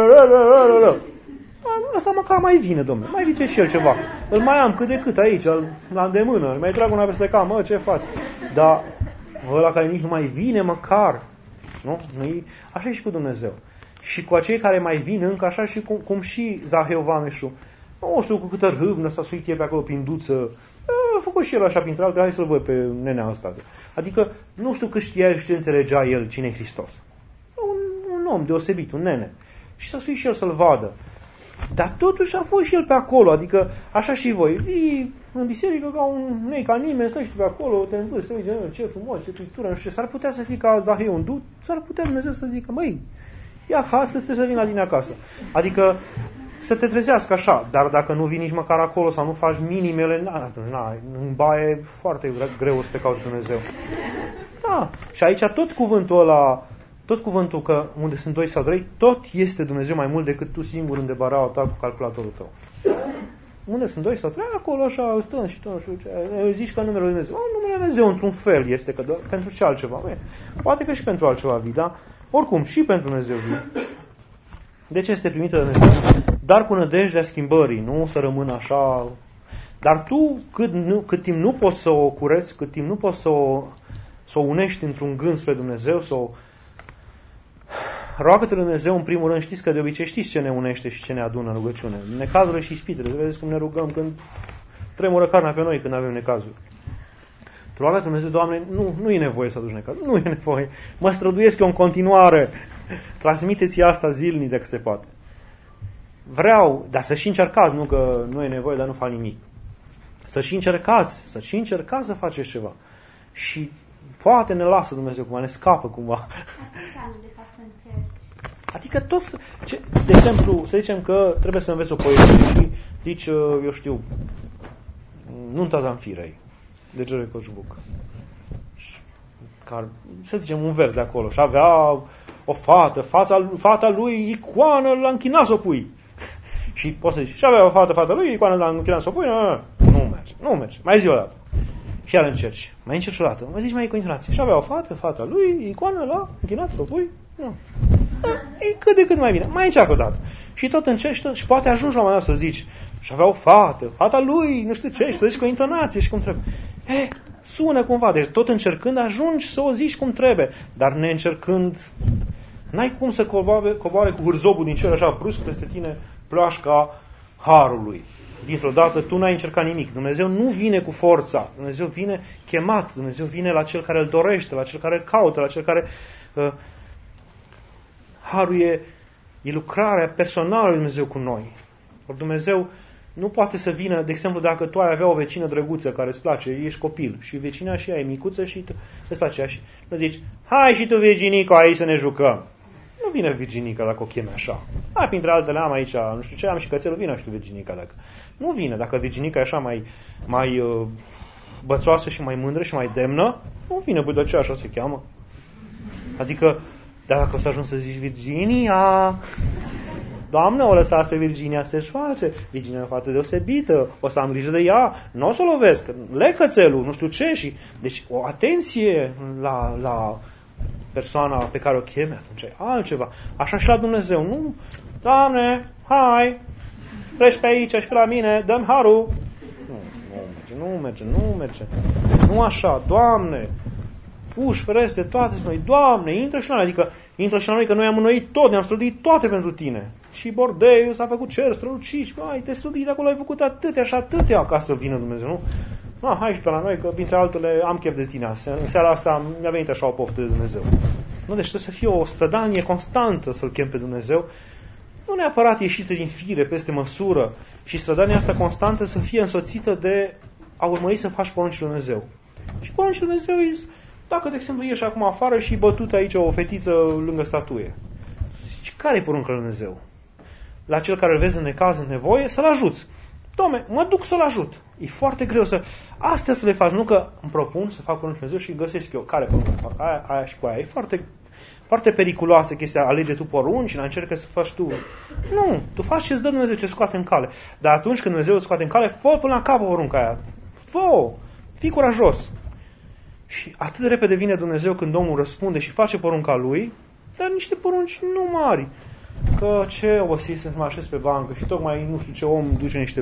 ăsta măcar mai vine, domnule, mai zice și el ceva. Îl mai am cât de cât aici, la îndemână, îl mai trag una peste cap, mă, ce faci? Dar ăla care nici nu mai vine, măcar, nu? Nu-i... Așa e și cu Dumnezeu. Și cu acei care mai vin încă, așa și cum, cum și Zaheu Vameșul. Nu știu cu câtă râvnă s-a suit el pe acolo prin duță. A făcut și el așa printre altele, hai să-l văd pe nenea ăsta. Adică nu știu cât știa el și ce înțelegea el cine e Hristos. Un, un om deosebit, un nene. Și s-a suit și el să-l vadă. Dar totuși a fost și el pe acolo. Adică așa și voi. Vii în biserică ca un nei ca nimeni, stai și tu pe acolo, te învârți, te uiți, ce frumos, ce pictură, nu știu ce. S-ar putea să fii ca Zaheu un dut, s-ar putea Dumnezeu să zică, măi, ia astăzi trebuie să vin la tine acasă. Adică să te trezească așa, dar dacă nu vii nici măcar acolo sau nu faci minimele, na, na, în baie e foarte greu să te cauți Dumnezeu. Da, și aici tot cuvântul ăla, tot cuvântul că unde sunt doi sau trei, tot este Dumnezeu mai mult decât tu singur în debaraua ta cu calculatorul tău. Unde sunt doi sau trei, acolo așa stăm și tot, nu știu ce, zici că numele lui Dumnezeu. O, numele lui Dumnezeu într-un fel este, că doar, pentru ce altceva? Bine, poate că și pentru altceva vii, da? Oricum, și pentru Dumnezeu vii. De ce este primită de Dumnezeu? Dar cu nădejdea schimbării, nu să rămână așa. Dar tu, cât, nu, cât timp nu poți să o cureți, cât timp nu poți să o, să o unești într-un gând spre Dumnezeu, să o... Roagă-te Dumnezeu, în primul rând, știți că de obicei știți ce ne unește și ce ne adună în rugăciune. Necazurile și ispitele. Vedeți cum ne rugăm când tremură carnea pe noi când avem necazuri. Tu roagă-te Dumnezeu, Doamne, nu, nu e nevoie să aduci necazuri. Nu e nevoie. Mă străduiesc eu în continuare. Transmiteți asta zilnic dacă se poate. Vreau, dar să și încercați, nu că nu e nevoie, dar nu fac nimic. Să și încercați, să și încercați să faceți ceva. Și poate ne lasă Dumnezeu cumva, ne scapă cumva. Adică toți, ce, de exemplu, să zicem că trebuie să înveți o poezie și zici, eu știu, Nunta Zanfirei, de George Coșbuc. Să zicem un vers de acolo. Și avea o fată, fața, fata lui icoană, l-a închinat să o pui. Și poți să zici, și avea o fată, fata lui, icoană, l-a închinat să o pui. Nu, nu merge, nu merge. Mai zi o dată. Și iar încerci. Mai încerci o dată. Mai zici mai cu intonație. Și avea o fată, fata lui, icoană, l-a închinat să o pui. Nu. E cât de cât mai bine. Mai încearcă o dată. Și tot încerci tot, și poate ajungi la un moment dat să zici, și avea o fată, fata lui, nu știu ce, și să zici cu intonație și cum trebuie. E, sună cumva. Deci tot încercând ajungi să o zici cum trebuie. Dar neîncercând, n-ai cum să coboare, coboare cu hârzobul din cer așa brusc peste tine. ploașca harului. Dintr-o dată tu n-ai încercat nimic. Dumnezeu nu vine cu forța. Dumnezeu vine chemat. Dumnezeu vine la cel care îl dorește, la cel care îl caută, la cel care... Uh, harul e, e lucrarea personală lui Dumnezeu cu noi. Or Dumnezeu nu poate să vină, de exemplu, dacă tu ai avea o vecină drăguță care îți place, ești copil și vecina și ea e micuță și tu, îți place și nu zici, hai și tu, Virginico, aici să ne jucăm. Nu vine Virginica dacă o cheme așa. Hai, printre altele am aici, nu știu ce, am și cățelul, vină și tu, Virginica. Dacă... Nu vine. Dacă Virginica e așa mai, mai uh, bățoasă și mai mândră și mai demnă, nu vine, băi, de ce așa se cheamă? Adică, dacă o să ajungi să zici, Virginia, Doamne, o lăsați pe Virginia să-și face. Virginia e o fată deosebită, o să am grijă de ea, nu o să o lovesc, le cățelul, nu știu ce. Și... Deci, o atenție la... la persoana pe care o cheme, atunci e altceva. Așa și la Dumnezeu. Nu, Doamne, hai, treci pe aici și pe la mine, dă-mi harul. Nu, nu merge, nu merge, nu merge. Nu așa, Doamne, fuși, fereste, toate sunt noi. Doamne, intră și la noi. Adică intră și la noi, că noi am înnoit tot, ne-am străduit toate pentru Tine. Și bordeiul s-a făcut cer strălucit și ai, te străduit de acolo, ai făcut atâtea și atâtea ca să vină Dumnezeu, nu? Ah, hai și pe la noi, că printre altele am chef de Tine. În seara asta mi-a venit așa o poftă de Dumnezeu. Nu, deci trebuie să fie o strădanie constantă să-L chem pe Dumnezeu. Nu neapărat ieșită din fire, peste măsură. Și strădania asta constantă să fie însoțită de a urmări să faci poruncile Lui Dumnezeu. Și poruncile Lui Dumnezeu e, dacă, de exemplu, ieși acum afară și bătută aici o fetiță lângă statuie. Și care e poruncile Lui Dumnezeu? La cel care îl vezi în necaz, în nevoie, să-l ajuți. Doamne, mă duc să-l ajut. E foarte greu să... Astea să le faci, nu că îmi propun să fac poruncile Lui Dumnezeu și găsesc eu care poruncă fac. Aia, aia și cu aia. E foarte, foarte periculoasă chestia, alege tu porunci, la încercă să faci tu. Nu, tu faci ce-ți dă Dumnezeu, ce scoate în cale. Dar atunci când Dumnezeu îți scoate în cale, fă până la capă porunca aia. Fă, fii curajos. Și atât de repede vine Dumnezeu când omul răspunde și face porunca lui, dar niște porunci nu mari. Că ce obosit să mă așez pe bancă și tocmai nu știu ce om duce niște...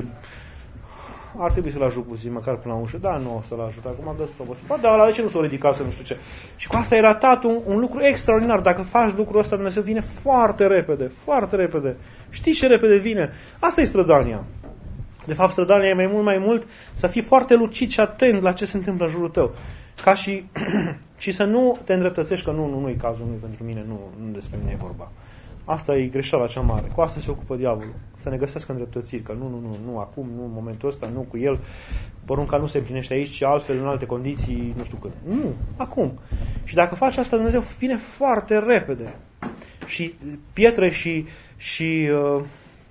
Ar trebui să-l ajut puțin, măcar până la ușă. Da, nu o să-l ajut. Acum dă să obosit. Ba, dar la ce nu s-o ridicat să nu știu ce. Și cu asta e ratat un, un lucru extraordinar. Dacă faci lucrul ăsta, Dumnezeu vine foarte repede. Foarte repede. Știi ce repede vine? Asta e strădania. De fapt, strădania e mai mult, mai mult să fii foarte lucid și atent la ce se întâmplă în jurul tău. Ca și, și să nu te îndreptățești că nu, nu, nu e cazul, nu pentru mine, nu, nu despre mine e vorba. Asta e greșeala cea mare. Cu asta se ocupă diavolul. Să ne găsească îndreptățiri. Că nu, nu, nu, nu acum, nu în momentul ăsta, nu cu el. Porunca nu se împlinește aici, ci altfel, în alte condiții, nu știu când. Nu, acum. Și dacă faci asta, Dumnezeu vine foarte repede. Și pietre și... și uh,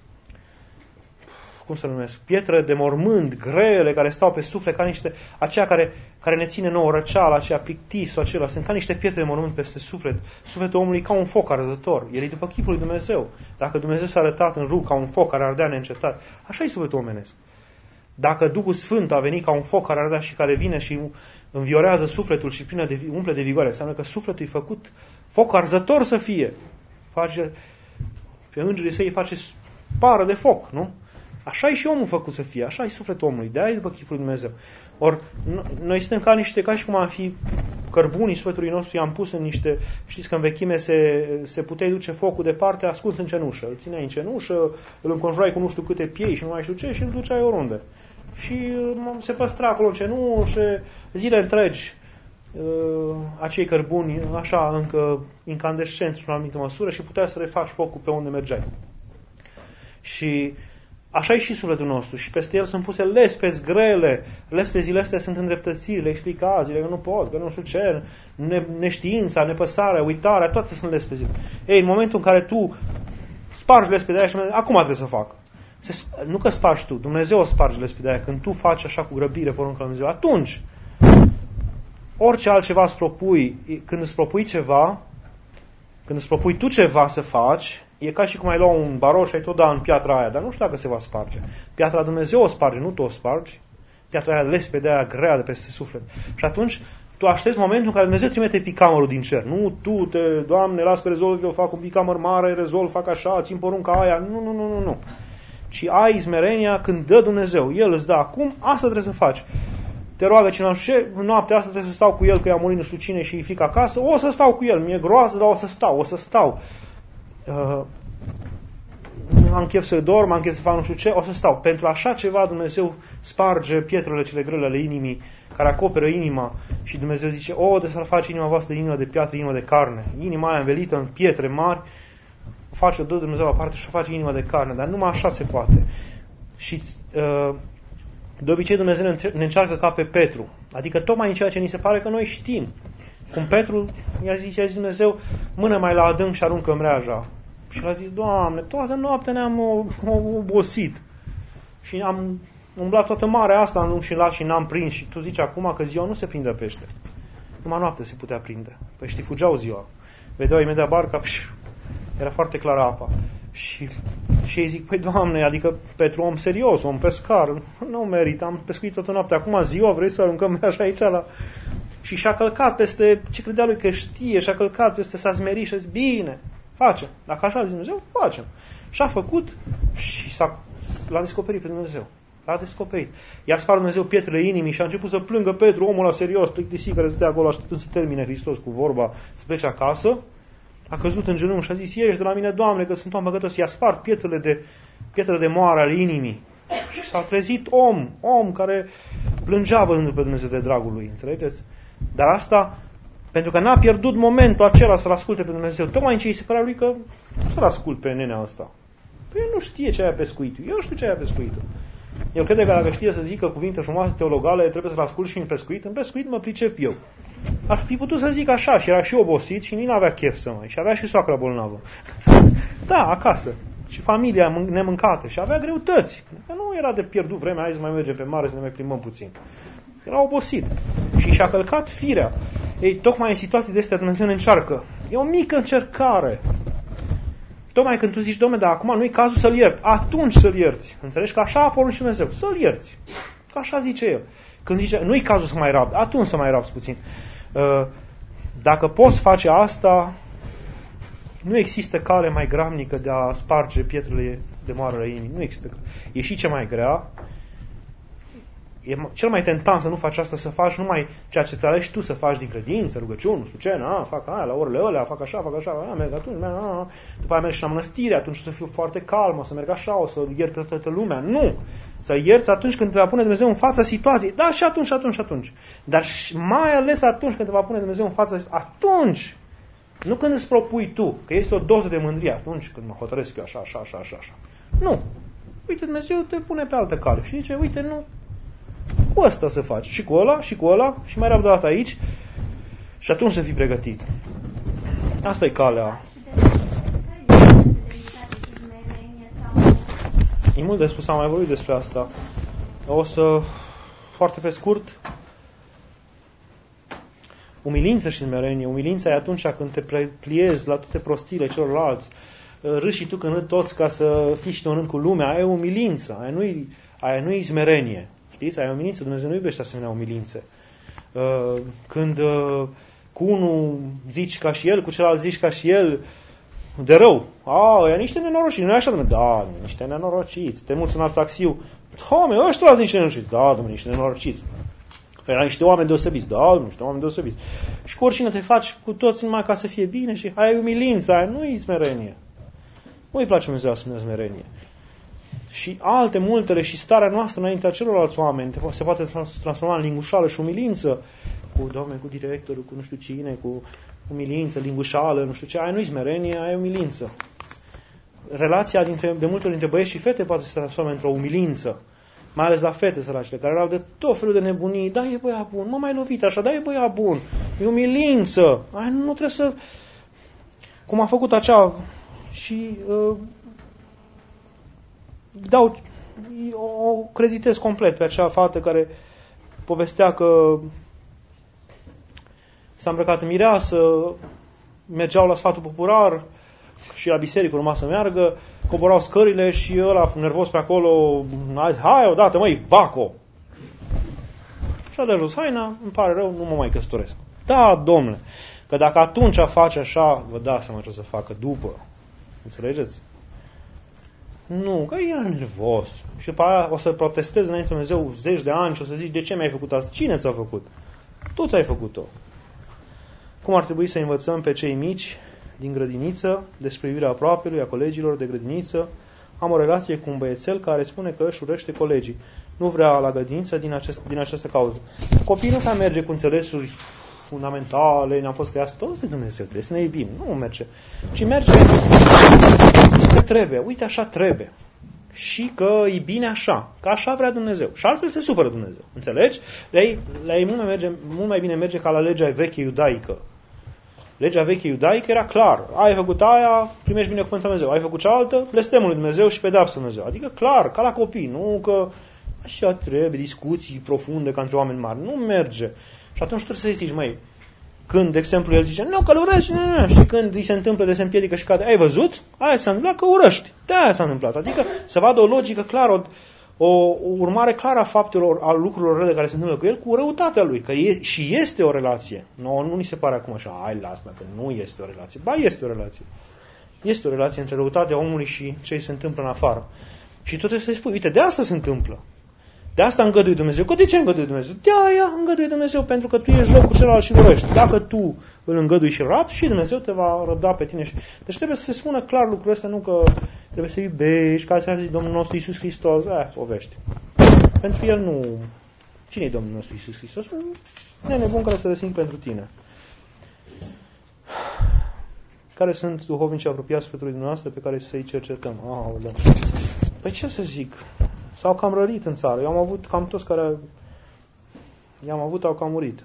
cum să numesc, pietre de mormânt, grele, care stau pe suflet, ca niște, aceea care, care ne ține nouă răceala, aceea plictisul acela, sunt ca niște pietre de mormânt peste suflet. Sufletul omului ca un foc arzător. El e după chipul lui Dumnezeu. Dacă Dumnezeu s-a arătat în rug ca un foc care ardea neîncetat, așa e sufletul omenesc. Dacă Duhul Sfânt a venit ca un foc care ardea și care vine și înviorează sufletul și pline de, umple de vigoare, înseamnă că sufletul e făcut foc arzător să fie. Face, pe îngerii săi îi face pară de foc, nu? Așa e și omul făcut să fie, așa e sufletul omului, de-aia e după chipul lui Dumnezeu. Ori noi suntem ca niște, ca și cum am fi cărbunii sufletului nostru, i-am pus în niște, știți că în vechime se, se puteai duce focul departe ascuns în cenușă, îl țineai în cenușă, îl înconjurai cu nu știu câte piei și nu mai știu ce și îl duceai oriunde. Și se păstra acolo în cenușă, zile întregi, acei cărbuni așa încă incandescenți într-o anumită măsură și puteai să refaci focul pe unde mergeai. Și așa e și sufletul nostru. Și peste el sunt puse lespeți grele. Lespezile astea sunt îndreptățirile, explicațiile, că nu pot, că nu știu ce, ne, neștiința, nepăsarea, uitarea, toate sunt lespezile. Ei, în momentul în care tu spargi lespedea aia și acum trebuie să fac. Se, nu că spargi tu, Dumnezeu o sparge lespedea aia. Când tu faci așa cu grăbire porunca lui Dumnezeu, atunci orice altceva îți propui, când îți propui ceva, când îți propui tu ceva să faci, e ca și cum ai lua un baroș și ai tot da în piatra aia, dar nu știu dacă se va sparge. Piatra Dumnezeu o sparge, nu tu o spargi. Piatra aia lespedea aia grea de peste suflet. Și atunci tu aștepți momentul în care Dumnezeu trimite picamărul din cer. Nu tu, te, Doamne, las că rezolv, eu fac un picamăr mare, rezolv, fac așa, țin porunca aia. Nu, nu, nu, nu, nu. Ci ai izmerenia când dă Dumnezeu. El îți dă acum, asta trebuie să faci. Te roagă cineva, ce, noaptea asta trebuie să stau cu el, că i-a murit nu știu cine și îi fică acasă, o să stau cu el, mi-e groază, dar o să stau, o să stau. Uh, am chef să dorm, am chef să fac nu știu ce, o să stau. Pentru așa ceva Dumnezeu sparge pietrele cele grele ale inimii, care acoperă inima și Dumnezeu zice, o, de să-l faci inima voastră inimă de piatră, inimă de carne. Inima aia învelită în pietre mari, o face, o dă Dumnezeu la parte și o face inima de carne, dar numai așa se poate. Și uh, de obicei Dumnezeu ne încearcă ca pe Petru, adică tocmai în ceea ce ni se pare că noi știm. Cum Petru i-a zis, i-a zis Dumnezeu, mână mai la adânc și aruncă mreaja. Și l-a zis, Doamne, toată noaptea ne-am obosit. Și am umblat toată marea asta în lung și lat și n-am prins. Și tu zici acum că ziua nu se prinde pește. Numai noaptea se putea prinde. Păi știi, fugeau ziua. Vedeau imediat barca, pș, era foarte clară apa. Și, și ei zic, păi Doamne, adică Petru, om serios, om pescar, nu merită, am pescuit toată noaptea. Acum ziua vrei să aruncăm mreaja aici la... Și și-a călcat peste ce credea lui că știe, și-a călcat peste, s-a smerit și a zis, bine, facem. Dacă așa zice Dumnezeu, facem. Și-a făcut și s-a, l-a descoperit pe Dumnezeu. L-a descoperit. I-a spart Dumnezeu pietrele inimii și a început să plângă Petru, omul ăla serios, plictisit, care stătea acolo așteptând să termine Hristos cu vorba, să plece acasă. A căzut în genunchi și a zis, ieși de la mine, Doamne, că sunt om păcătos. I-a spart pietrele de, pietrele de moară ale inimii. Și s-a trezit om, om care plângea văzându pe Dumnezeu de dragul lui. Înțelegeți? Dar asta, pentru că n-a pierdut momentul acela să-L asculte pe Dumnezeu. Tocmai în ce îi se părea lui că nu să-L ascult pe nenea asta. Păi el nu știe ce aia pescuitul. Eu știu ce aia pescuitul. El crede că dacă știe să zică cuvinte frumoase teologale, trebuie să-L ascult și în pescuit. În pescuit mă pricep eu. Ar fi putut să zic așa și era și obosit și nici n-avea chef să mai. Și avea și soacra bolnavă. Da, acasă. Și familia nemâncată. Și avea greutăți. Că nu era de pierdut vremea, hai să mai mergem pe mare să ne mai plimbăm puțin. Era obosit. Și și-a călcat firea. Ei, tocmai în situații de astea Dumnezeu ne încearcă. E o mică încercare. Tocmai când tu zici, Doamne, dar acum nu-i cazul să-L iert. Atunci să-L ierți. Înțelegi? Că așa a poruncit Dumnezeu. Să-L ierți. Că așa zice El. Când zice, nu-i cazul să mai rabzi. Atunci să mai rabzi puțin. Dacă poți face asta, nu există cale mai gramnică de a sparge pietrele de moară la inimii. Nu există. E și ce mai grea. E cel mai tentant să nu faci asta, să faci numai ceea ce ți alegi tu să faci din credință, rugăciuni, nu știu ce, na, fac aia, la orele alea, fac așa, fac așa, a, merg atunci, na, na. După aia merg și la mănăstire, atunci o să fiu foarte calm, o să merg așa, o să iert pe toată lumea. Nu! Să ierți atunci când te va pune Dumnezeu în fața situației. Da, și atunci, atunci, atunci. Dar mai ales atunci când te va pune Dumnezeu în fața, atunci. Nu când îți propui tu, că este o doză de mândrie, atunci când mă hotărăsc eu așa, așa, așa, așa, așa. Nu. Uite, Dumnezeu te pune pe altă cale și zice, uite, nu, cu ăsta să faci. Și cu ăla, și cu ăla, și mai răbdată aici. Și atunci să fii pregătit. Asta e calea. E mult de spus, am mai vorbit despre asta. O să, foarte pe scurt, umilință și smerenie. Umilința e atunci când te pliezi la toate prostiile celorlalți. Râși și tu când râd toți ca să fii și tu în rând cu lumea. Aia e umilință. Aia nu-i, aia nu-i smerenie. Știți? Aia e umilință. Dumnezeu nu iubește asemenea umilințe. Când cu unul zici ca și el, cu celălalt zici ca și el, de rău. A, e niște nenorociți. Nu e așa, domnule? Da, niște nenorociți. Te mulți în alt taxiu. Doamne, ăștia sunt niște nenorociți. Da, domnule, niște nenorociți. Era niște oameni deosebiți. Da, domnule, niște oameni deosebiți. Și cu oricine te faci cu toți numai ca să fie bine și aia e umilință, aia nu e smerenie. Nu îi place Dumnezeu asemenea smerenie. Și alte multele și starea noastră înaintea celorlalți oameni se poate transforma în lingușală și umilință. Cu, Doamne, cu directorul, cu nu știu cine, cu umilință, lingușală, nu știu ce. Aia nu-i smerenie, aia e umilință. Relația dintre, de multe ori dintre băieți și fete poate să se transforme într-o umilință. Mai ales la fete săracele, care erau de tot felul de nebunii. Da, e băiat bun, mă mai lovit așa, da, e băiat bun. E umilință. Aia nu trebuie să... Cum a făcut acea... Și... Uh, dau... O creditez complet pe acea fată care povestea că s-a îmbrăcat în mireasă, mergeau la sfatul popular și la biserică urma să meargă, coborau scările și ăla nervos pe acolo, hai odată, măi, vaco! Și-a dat jos haina, îmi pare rău, nu mă mai căsătoresc. Da, domnule, că dacă atunci face așa, vă dați seama ce o să facă după. Înțelegeți? Nu, că era nervos. Și după aia o să protestezi înainte Dumnezeu zeci de ani și o să zici, de ce mi-ai făcut asta? Cine ți-a făcut? Tu ți-ai făcut-o. Cum ar trebui să învățăm pe cei mici din grădiniță despre iubirea aproapelui, a colegilor de grădiniță, am o relație cu un băiețel care spune că își urăște colegii. Nu vrea la grădiniță din, acest, din această cauză. Copiii nu prea merge cu înțelesuri fundamentale, ne-am fost creați toți de Dumnezeu, trebuie să ne iubim. Nu merge. Ci merge că trebuie. Uite, așa trebuie. Și că e bine așa. Că așa vrea Dumnezeu. Și altfel se supără Dumnezeu. Înțelegi? La ei, la ei mult, mai merge, mult mai bine merge ca la legea veche iudaică. Legea veche iudaică era clar. Ai făcut aia, primești binecuvântul Dumnezeu. Ai făcut cealaltă, blestemul lui Dumnezeu și pedeapsa Dumnezeu. Adică clar, ca la copii. Nu că așa trebuie, discuții profunde ca între oameni mari. Nu merge. Și atunci tu trebuie să zici, măi, când, de exemplu, el zice, nu, că îl urăști, nu, nu, și când îi se întâmplă de se împiedică și cade, ai văzut? Aia s-a întâmplat că urăști. De aia s-a întâmplat. Adică să vadă o logică clară, o, o urmare clară a faptelor, a lucrurilor rele care se întâmplă cu el, cu răutatea lui. Că e, și este o relație. Nu, nu ni se pare acum așa, hai, lasă-mă, că nu este o relație. Ba, este o relație. Este o relație între răutatea omului și ce se întâmplă în afară. Și tu trebuie să-i spui, uite, de asta se întâmplă. De asta îngăduie Dumnezeu. Că de ce îngăduie Dumnezeu? De aia îngăduie Dumnezeu, pentru că tu ești rău cu celălalt și urăști. Dacă tu îl îngădui și rabi, și Dumnezeu te va răbda pe tine. Deci trebuie să se spună clar lucrul ăsta, nu că trebuie să iubești, ca așa zice Domnul nostru Iisus Hristos. Eh, povești. Pentru El nu... Cine e Domnul nostru Iisus Hristos? Un nene bun care să răsim pentru tine. Care sunt duhovnicii apropiați Sfântului dumneavoastră pe care să-i cercetăm? Aoleu. Păi ce să zic? S-au cam rărit în țară. Eu am avut cam toți care i-am avut, au cam murit.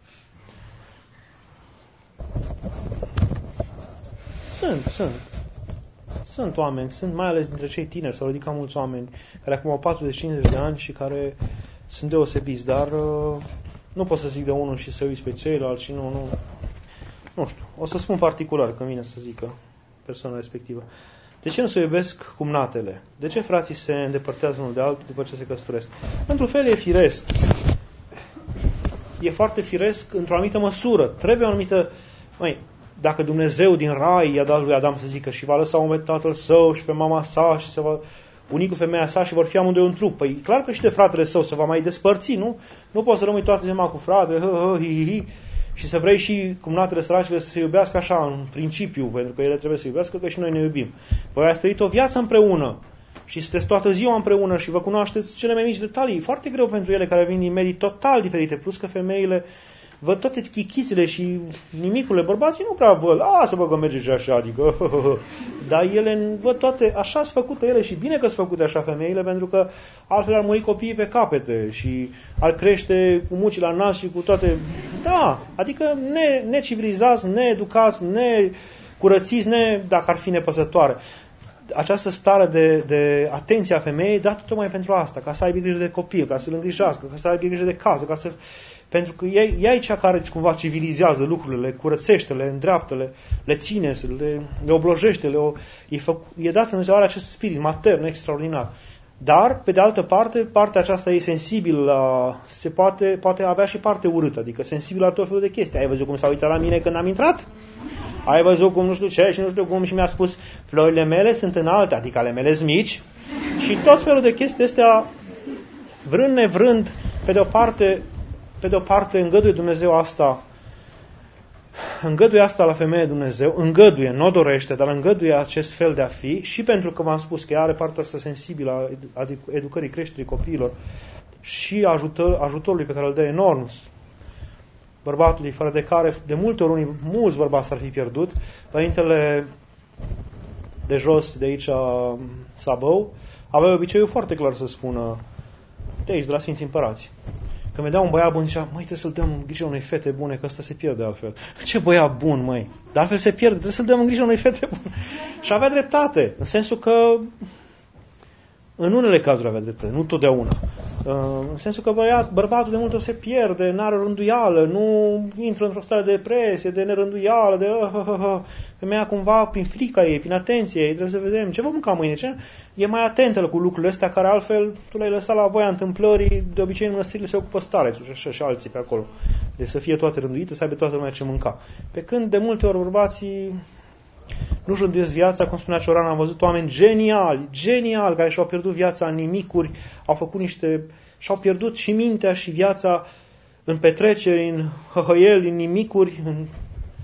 Sunt, sunt. Sunt oameni, sunt mai ales dintre cei tineri, s-au ridicat mulți oameni care acum au patruzeci cincizeci de ani și care sunt deosebiți, dar uh, nu pot să zic de unul și să uiți pe ceilalți și nu, nu, nu știu. O să spun particular când vine să zică persoana respectivă. De ce nu se iubesc cumnatele? De ce frații se îndepărtează unul de altul după ce se căsătoresc? Într-un fel e firesc. E foarte firesc într-o anumită măsură. Trebuie o anumită... Măi, dacă Dumnezeu din rai i-a dat lui Adam să zică și va lăsa un moment tatăl său și pe mama sa și se va uni cu femeia sa și vor fi amândoi un trup. Păi clar că și de fratele său se va mai despărți, nu? Nu poți să rămâi toată ziua cu fratele, hă, hă, hi, hi, hi, și să vrei și cumnatele săracile să se iubească așa, în principiu, pentru că ele trebuie să iubească, că și noi ne iubim. Voi ați trăit o viață împreună și sunteți toată ziua împreună și vă cunoașteți cele mai mici detalii. E foarte greu pentru ele care vin din medii total diferite, plus că femeile văd toate chichițele și nimicurile. Bărbații nu prea văd, a, să bă că merge și așa, adică, dar ele văd toate, așa sunt făcute ele și bine că sunt făcute așa femeile, pentru că altfel ar muri copiii pe capete și ar crește cu muci la nas și cu toate, da, adică ne, necivilizați, needucați, necurățiți, ne, dacă ar fi nepăsătoare. Această stare de, de atenție a femeii dată tocmai pentru asta, ca să aibă grijă de copil, ca să-l îngrijească, ca să aibă grijă de casă, ca să... Pentru că ea, ea e cea care cumva civilizează lucrurile, le curățește, le îndreaptă, le, le ține, le, le oblojește, le, e, făc, e dat în are acest spirit matern extraordinar. Dar, pe de altă parte, partea aceasta e sensibilă, la, se poate, poate avea și parte urâtă, adică sensibilă la tot felul de chestii. Ai văzut cum s-a uitat la mine când am intrat? Ai văzut cum nu știu ce și nu știu cum și mi-a spus florile mele sunt înalte, adică ale mele sunt mici și tot felul de chestii astea, vrând nevrând, pe de o parte, pe de o parte îngăduie Dumnezeu asta, îngăduie asta la femeie Dumnezeu, îngăduie, nu o dorește, dar îngăduie acest fel de a fi și pentru că v-am spus că ea are partea asta sensibilă a educării, creșterii copiilor și ajutor, ajutorului pe care îl dă enorm bărbatului, fără de care de multe ori mulți bărbați s-ar fi pierdut. Părintele de jos, de aici, Sabău, avea obiceiul foarte clar să spună de aici, de la Sfinții Împărați. Când vedea un băiat bun, zicea, măi, trebuie să-l dăm în grijă unei fete bune, că ăsta se pierde altfel. Ce băiat bun, măi? Dar altfel se pierde, trebuie să-l dăm în grijă unei fete bune. Și avea dreptate, în sensul că în unele cazuri avea dreptate, nu totdeauna. În sensul că băiat, bărbatul de multe ori se pierde, n-are o rânduială, nu intră într-o stare de depresie, de nerânduială, de uh, uh, uh. Femeia cumva, prin frica ei, prin atenție ei, trebuie să vedem ce vom mânca mâine, ce? E mai atentă cu lucrurile astea care altfel tu le-ai lăsat la voia întâmplării, de obicei în mănăstirile se ocupă starețul și așa și alții pe acolo. Deci să fie toate rânduite, să aibă toată lumea ce mânca. Pe când de multe ori bărbații nu-și rânduiesc viața, cum spunea Cioran, am văzut oameni geniali, geniali, care și-au pierdut viața în nimicuri, au făcut niște, și-au pierdut și mintea și viața în petreceri, în hăhăieli, în nimicuri, în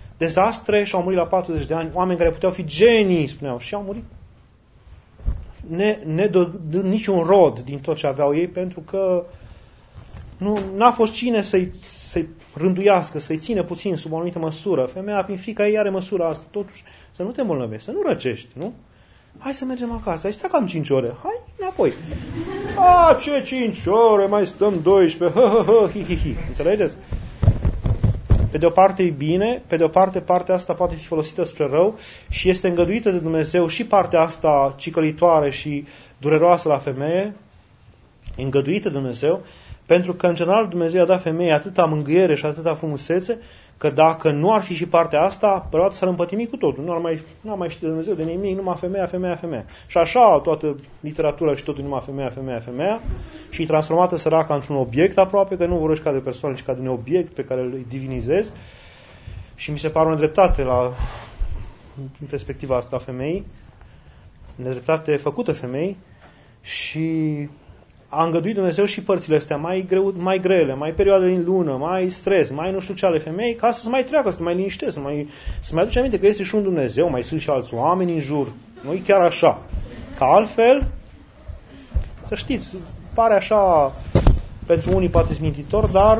dezastre și au murit la patruzeci de ani, oameni care puteau fi genii, spuneau, și au murit ne, ne dă niciun rod din tot ce aveau ei, pentru că nu n-a fost cine să-i, să-i rânduiască, să-i ține puțin sub o anumită măsură. Femeia, prin fiica ei, are măsura asta. Totuși, să nu te îmbolnăvești, să nu răcești, nu? Hai să mergem acasă, hai stai cam cinci ore, hai înapoi. A, ce cinci ore, mai stăm doisprezece, hă, hă, hă, hi, hi, hi. Înțelegeți? Pe de o parte e bine, pe de o parte partea asta poate fi folosită spre rău și este îngăduită de Dumnezeu și partea asta cicălitoare și dureroasă la femeie, îngăduită de Dumnezeu, pentru că în general Dumnezeu a dat femeii atâta mângâiere și atâta frumusețe, că dacă nu ar fi și partea asta, bărbatul s-ar împătimi cu totul. Nu ar mai, n-ar mai ști de Dumnezeu de nimic, numai femeia, femeia, femeia. Și așa toată literatura și totul numai femeia, femeia, femeia și transformată săraca într-un obiect aproape, că nu vorbești ca de persoană, ci ca de un obiect pe care îl divinizezi. Și mi se pare o nedreptate la în perspectiva asta a femeii, nedreptate făcută femeii și a îngăduit Dumnezeu și părțile astea mai, greu, mai grele, mai perioade din lună, mai stres, mai nu știu ce ale femei, ca să se mai treacă, să te mai liniștești, să mai, să mai aduci aminte că este și un Dumnezeu, mai sunt și alți oameni în jur. Nu e chiar așa. Ca altfel, să știți, pare așa, pentru unii poate smintitor, dar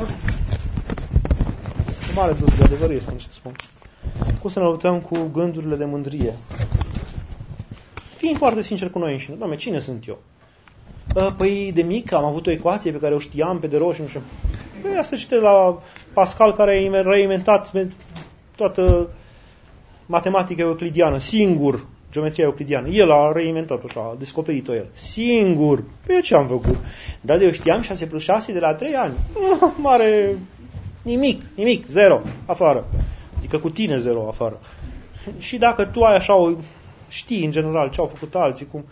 cu mare dublu de adevăr este, ce spun. Cum să ne luptăm cu gândurile de mândrie? Fiind foarte sincer cu noi înșine. Doamne, cine sunt eu? Păi de mic am avut o ecuație pe care o știam pe de roșu, nu știu. Păi asta citesc la Pascal, care a reinventat toată matematica euclidiană, singur, geometria euclidiană. El a reinventat-o așa, a descoperit-o el. Singur. Pe ce am făcut? Dar de eu știam șase plus șase de la trei ani. Mare, nimic, nimic, zero, afară. Adică cu tine zero afară. Și dacă tu ai așa o, știi în general ce au făcut alții, cum...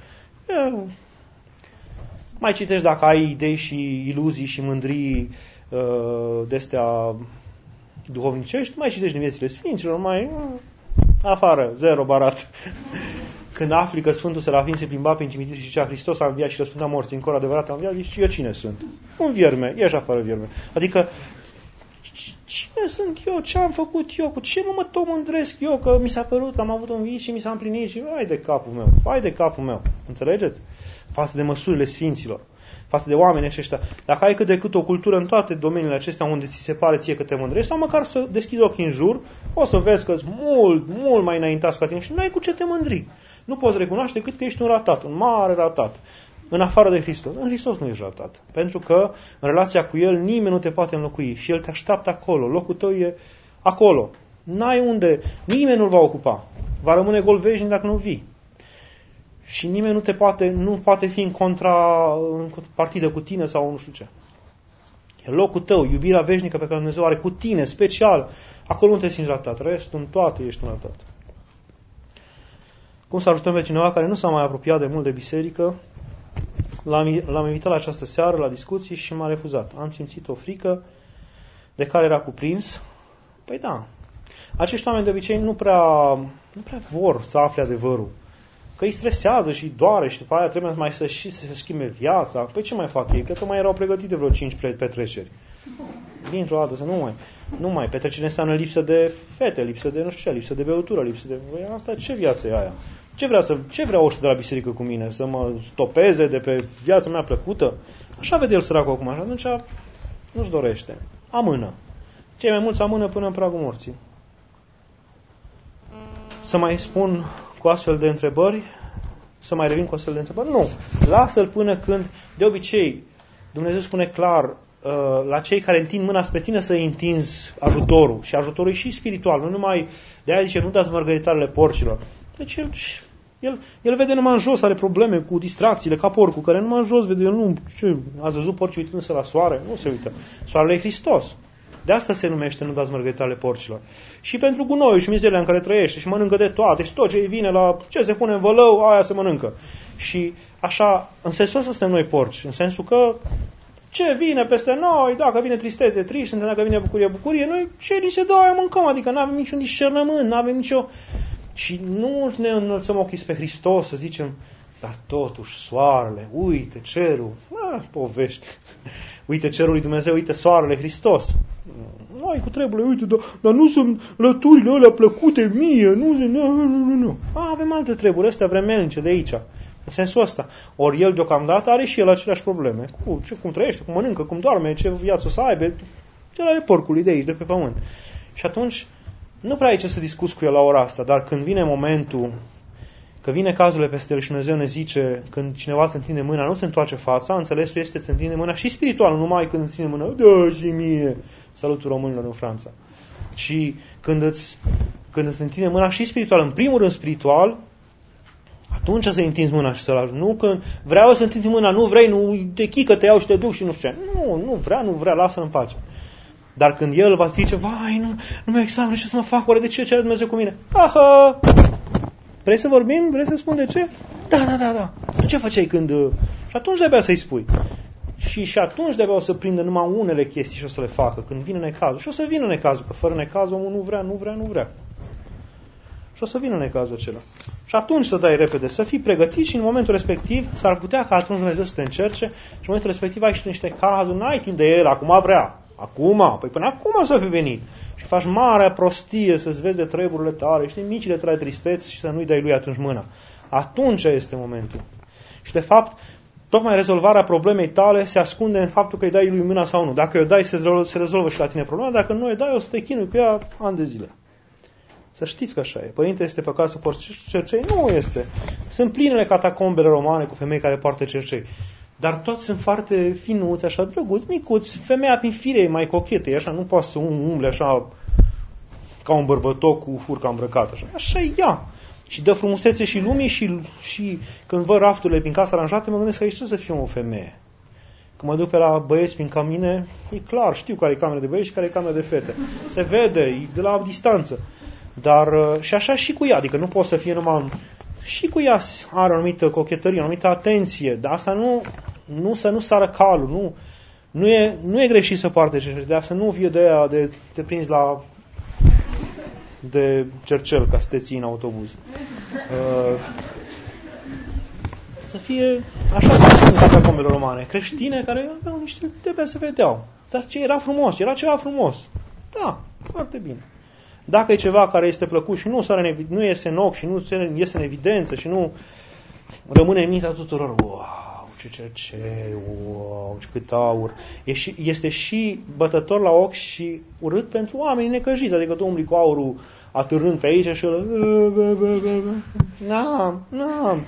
Mai citești dacă ai idei și iluzii și mândrii uh, de-astea duhovnicești, mai citești din viețile Sfinților, mai uh, afară, zero barat. Când afli că Sfântul Serafin se plimba prin cimitir și zicea Hristos a înviat și răspundea morții, în cor adevărat a înviat, zici, eu cine sunt? Un vierme, ieși afară vierme. Adică, cine sunt eu? Ce am făcut eu? Cu ce mă, mă tot mândresc eu? Că mi s-a părut că am avut un vis și mi s-a împlinit și hai de capul meu, hai de capul meu. Înțelegeți? Față de măsurile Sfinților, față de oamenii aceștia. Dacă ai cât de cât o cultură în toate domeniile acestea unde ți se pare ție că te mândrești, sau măcar să deschizi ochii în jur, o să vezi că-s mult, mult mai înaintați ca tine și nu ai cu ce te mândri. Nu poți recunoaște cât că ești un ratat, un mare ratat, în afară de Hristos. În Hristos nu ești ratat, pentru că în relația cu El nimeni nu te poate înlocui și El te așteaptă acolo, locul tău e acolo. N-ai unde, nimeni nu-l va ocupa. Va rămâne gol veșnic dacă nu vii. Și nimeni nu te poate, nu poate fi în contra, în partidă cu tine sau nu știu ce. E locul tău, iubirea veșnică pe care Dumnezeu are cu tine, special. Acolo nu te simți ratat. Restul, în toate, ești un ratat. Cum să ajutăm pe cineva care nu s-a mai apropiat de mult de biserică? L-am, l-am invitat la această seară, la discuții și m-a refuzat. Am simțit o frică de care era cuprins. Păi da. Acești oameni de obicei nu prea, nu prea vor să afle adevărul. Că îi stresează și doare și după aia trebuie mai să și să se schimbe viața. Păi ce mai fac ei? Că tot mai erau pregătite vreo cinci petreceri. Dintr-o dată să nu mai. Nu mai. Petrecere înseamnă lipsă de fete, lipsă de nu știu ce, lipsă de băutură, lipsă de... Asta ce viață e aia? Ce vrea, să, ce vrea oști de la biserică cu mine? Să mă stopeze de pe viața mea plăcută? Așa vede el săracul acum. Și atunci nu-și dorește. Amână. Cei mai mulți amână până în pragul morții. Să mai spun cu astfel de întrebări, să mai revin cu astfel de întrebări? Nu. Lasă-l până când, de obicei, Dumnezeu spune clar uh, la cei care întind mâna spre tine să-i întinzi ajutorul. Și ajutorul e și spiritual. Nu numai, de aia zice, nu dați mărgăritarele porcilor. Deci el, el, el vede numai în jos, are probleme cu distracțiile, ca porcul, care numai în jos vede, el nu, ce, ați văzut porcii uitându-se la soare? Nu se uită. Soarele e Hristos. De asta se numește nu dați mărgăritarele porcilor. Și pentru gunoiul și mizeria în care trăiește și mănâncă de toate și tot ce îi vine la ce se pune în vălău, aia se mănâncă. Și așa, în sensul ăsta suntem noi porci, în sensul că ce vine peste noi, dacă vine tristețe, triști, dacă vine bucurie, bucurie, noi ce ni se dă, aia mâncăm, adică nu avem niciun discernământ, nu avem nicio... Și nu ne înălțăm ochii spre Hristos să zicem, dar totuși soarele, uite cerul, ah, povești. Uite cerul lui Dumnezeu, uite soarele, Hristos. Noi cu treburile, uite, dar, dar nu sunt lăturile alea plăcute mie, nu, nu, nu, nu, nu. A, avem alte treburi, astea vremelnice de aici. În sensul ăsta. Ori el deocamdată are și el aceleași probleme. Cu, ce, cum trăiește, cum mănâncă, cum doarme, ce viață o să aibă, cele ale porcului de aici, de pe pământ. Și atunci nu prea ai ce să discuți cu el la ora asta, dar când vine momentul, că vine cazurile peste el și Dumnezeu ne zice, când cineva îți întinde mâna, nu se întoarce fața, înțelesul este să întinde mâna și spiritual, numai când îți întinde mâna, da și mie, salutul românilor în Franța. Și când îți, când îți întinde mâna și spiritual, în primul rând spiritual, atunci să-i întinzi mâna și să-l ajut. Nu când vreau să întind mâna, nu vrei, nu te chică, te iau și te duc și nu știu ce. Nu, nu vrea, nu vrea, lasă-l în pace. Dar când el va zice, vai, nu, nu mi-au examen, ce să mă fac, oare de ce cere Dumnezeu cu mine? Aha! Vrei să vorbim? Vrei să spun de ce? Da, da, da, da. Tu ce făceai când... Și atunci de-abia să-i spui. Și, și atunci de-abia o să prindă numai unele chestii și o să le facă, când vine necazul. Și o să vină necazul, că fără necaz omul nu vrea, nu vrea, nu vrea. Și o să vină necazul acela. Și atunci să dai repede, să fii pregătit și în momentul respectiv s-ar putea ca atunci Dumnezeu să te încerce și în momentul respectiv ai și niște cazuri, n-ai timp de el, acum vrea. Acum, păi până acum să fi venit. Și faci marea prostie să-ți vezi de treburile tale, știi, micile tale tristeți și să nu-i dai lui atunci mâna. Atunci este momentul. Și de fapt, tocmai rezolvarea problemei tale se ascunde în faptul că îi dai lui mâna sau nu. Dacă îi dai, se rezolvă, se rezolvă și la tine problema, dacă nu îi dai, o să te chinui cu ea ani de zile. Să știți că așa e. Părinte, este păcat să porți cercei? Nu este. Sunt plinele catacombele romane cu femei care poartă cercei. Dar toți sunt foarte finuți, așa, drăguți, micuți. Femeia prin fire e mai cochetă, e așa, nu poate să umble așa ca un bărbătoc cu furca îmbrăcată. Așa, așa e ea. Și dă frumusețe și lumii și, și când văd rafturile prin casă aranjate, mă gândesc că aici trebuie să fie o femeie. Când mă duc pe la băieți prin camine, e clar, știu care e camera de băieți și care e camera de fete. Se vede, e de la distanță. Dar și așa și cu ea, adică nu poate să fie numai... Și cu ea are o anumită cochetărie, o anumită atenție, dar asta nu, nu să nu sară calul, nu, nu, e, nu e greșit să poarte cercel, de să nu fie de aia de te prinzi la de cercel ca să te ții în autobuz. Uh, să fie așa să sunt catacombele romane, creștine care aveau niște trebuie să vedeau. Dar ce era frumos, era ceva frumos. Da, foarte bine. Dacă e ceva care este plăcut și nu, sare în, nu iese în ochi și nu iese în evidență și nu rămâne în mintea tuturor, wow, ce cercei, wow, ce cât aur. Este și bătător la ochi și urât pentru oamenii necăjiți. Adică tu umbli cu aurul atârnând pe aici și ăla, n-am, n-am.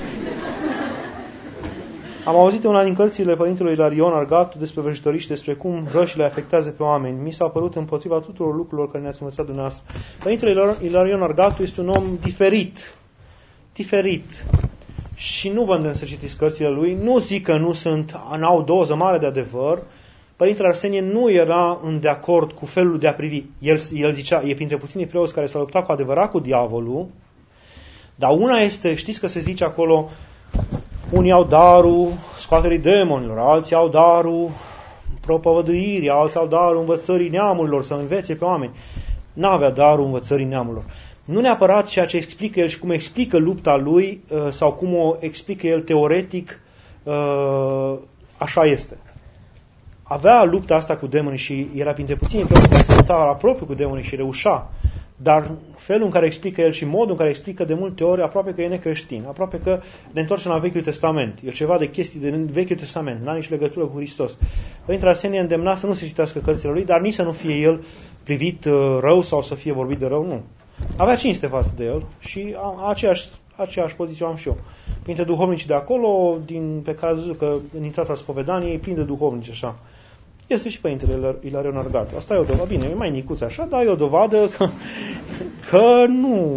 Am auzit una din cărțile Părintelui Ilarion Argatu despre vrăjitorii și despre cum rășile afectează pe oameni. Mi s-a părut împotriva tuturor lucrurilor care ne-ați învățat dumneavoastră. Părintele Ilarion Argatu este un om diferit. Diferit. Și nu vă îndemn să citiți cărțile lui. Nu zic că nu sunt, n-au doză mare de adevăr. Părintele Arsenie nu era în de acord cu felul de a privi. El, el zicea, e printre puținii preoți care s-au luptat cu adevărat cu diavolul. Dar una este, știți că se zice acolo, unii au darul scoaterii demonilor, alții au darul propovăduirii, alții au darul învățării neamurilor, să învețe pe oameni. N-avea darul învățării neamurilor. Nu neapărat ceea ce explică el și cum explică lupta lui sau cum o explică el teoretic, așa este. Avea lupta asta cu demonii și era printre puținii preoți care se lupta la propriu cu demonii și reușea. Dar felul în care explică el și modul în care explică de multe ori aproape că e necreștin, aproape că ne întoarcem la Vechiul Testament. E ceva de chestii de Vechiul Testament, n-are nici legătură cu Hristos. Părintele Arsenie îndemna să nu se citească cărțile lui, dar nici să nu fie el privit rău sau să fie vorbit de rău, nu. Avea cinste față de el și a, aceeași, aceeași poziție am și eu. Printre duhovnicii de acolo, din, pe care ați văzut că în intrata spovedaniei e plin de duhovnici așa. Este și Părintele Ilarion Argatu. Asta e o dovadă. Bine, e mai nicuț așa, dar e o dovadă că, că nu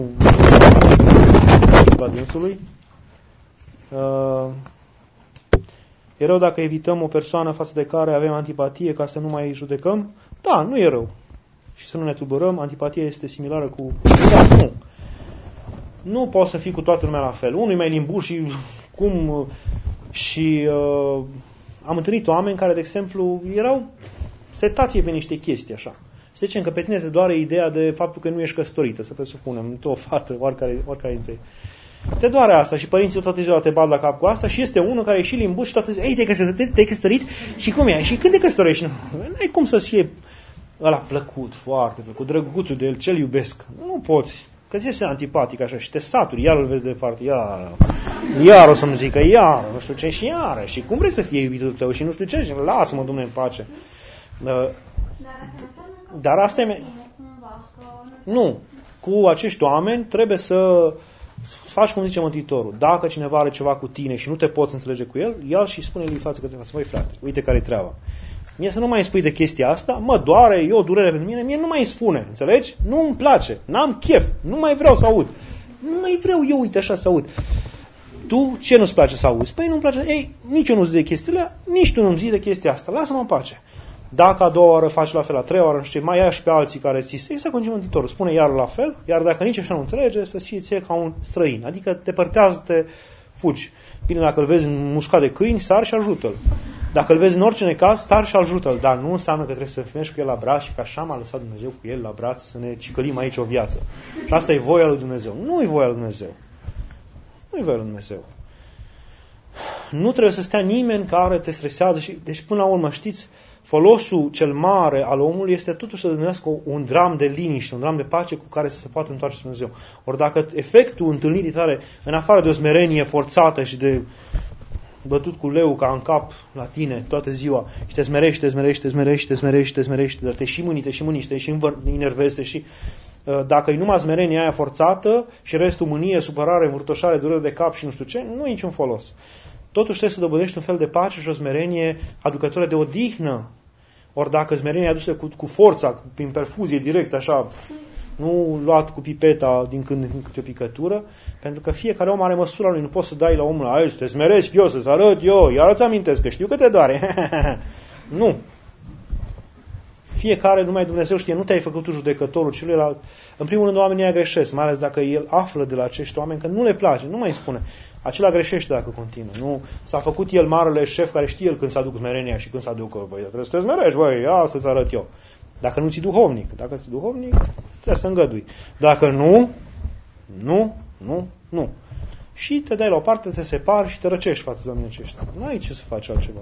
la dânsului. Uh, e rău dacă evităm o persoană față de care avem antipatie ca să nu mai judecăm? Da, nu e rău. Și să nu ne tulburăm, antipatia este similară cu... Da, nu. Nu poți să fii cu toată lumea la fel. Unul e mai limbuș și cum... Și... Uh, am întâlnit oameni care, de exemplu, erau setație pe niște chestii așa. Să zicem că pe tine te doare ideea de faptul că nu ești căsătorită, să presupunem, tu o fată, oricare, oricare dintre ei. Te doare asta și părinții toată ziua te bat la cap cu asta și este unul care e și limbuș și toată ziua, ei, te-ai căsătorit, te-ai căsătorit și cum e? Și când te căsătorești? N-ai cum să fie ăla plăcut, foarte plăcut, drăguțul de el, ce-l iubesc. Nu poți. că ți este antipatic așa și te saturi, iar îl vezi de departe, iar, iar o să-mi zică, iar, nu știu ce, și iară, și cum vrei să fie iubitul tău și nu știu ce, și lasă-mă, Dumnezeu, în pace. Uh, dar asta e... Nu, cu acești oameni trebuie să faci cum zice Mântuitorul. Dacă cineva are ceva cu tine și nu te poți înțelege cu el, ia-l și spune-lui față către față, măi frate, uite care-i treaba. Mie să nu mai spui de chestia asta, mă doare, e o durere pentru mine, mie nu mai spune, înțelegi? Nu îmi place, n-am chef, nu mai vreau să aud. Nu mai vreau eu, uite așa, să aud. Tu ce nu-ți place să auzi? Păi nu-mi place, ei, nici eu nu zic de chestiile, nici tu nu-mi zici de chestia asta, lasă-mă în pace. Dacă a doua oară faci la fel, a treia oară, nu știu, mai ia și pe alții care ți se, exact cum Mântuitorul spune iar la fel, iar dacă nici așa nu înțelege, să fie ție ca un străin, adică te părtează, te fugi. Bine, dacă îl vezi mușcat de câini, sar și ajută-l. Dacă îl vezi în orice necaz, star și ajută-l, dar nu înseamnă că trebuie să mergi cu el la braț și că așa m-a lăsat Dumnezeu cu el la braț să ne cicălim aici o viață. Și asta e voia lui Dumnezeu. Nu e voia lui Dumnezeu. Nu e voia lui Dumnezeu. Nu trebuie să stea nimeni care te stresează și, deci până la urmă, știți, folosul cel mare al omului este totuși să dănuiască un dram de liniște, un dram de pace cu care să se poată întoarce Dumnezeu. Ori dacă efectul întâlnirii tale, în afară de o smerenie forțată și de bătut cu leu ca în cap la tine toată ziua și te smerești, te smerești, te smerești, te smerești, te smerești, dar te și mâni, te și mâni, te și enervezi, te și... Dacă e numai smerenia aia forțată și restul mânie, supărare, învârtoșare, durere de cap și nu știu ce, nu e niciun folos. Totuși trebuie să dobândești un fel de pace și o smerenie aducătoare de odihnă. Ori dacă smerenia e adusă cu, cu forța, prin perfuzie direct, așa, nu luat cu pipeta din când în când câte o picătură, pentru că fiecare om are măsura lui. Nu poți să dai la omul ăla, să te smeresc eu, să-ți arăt eu, iar îți amintesc că știu că te doare. Nu. Fiecare, numai Dumnezeu știe, nu te-ai făcut tu judecătorul celuilalt. În primul rând, oamenii greșesc, mai ales dacă el află de la acești oameni că nu le place, nu mai spune. Acela greșește dacă continuă. Nu s-a făcut el marele șef care știe el când să aduc smerenia și când să aducă, băi, trebuie să te smerești, băi, ia să-ți arăt eu. Dacă nu ți duhovnic, dacă ți duhovnic, trebuie să îngădui. Dacă nu, nu, nu, nu. Și te dai la o parte, te separi și te răcești față de oamenii aceștia. Nu ai ce să faci altceva.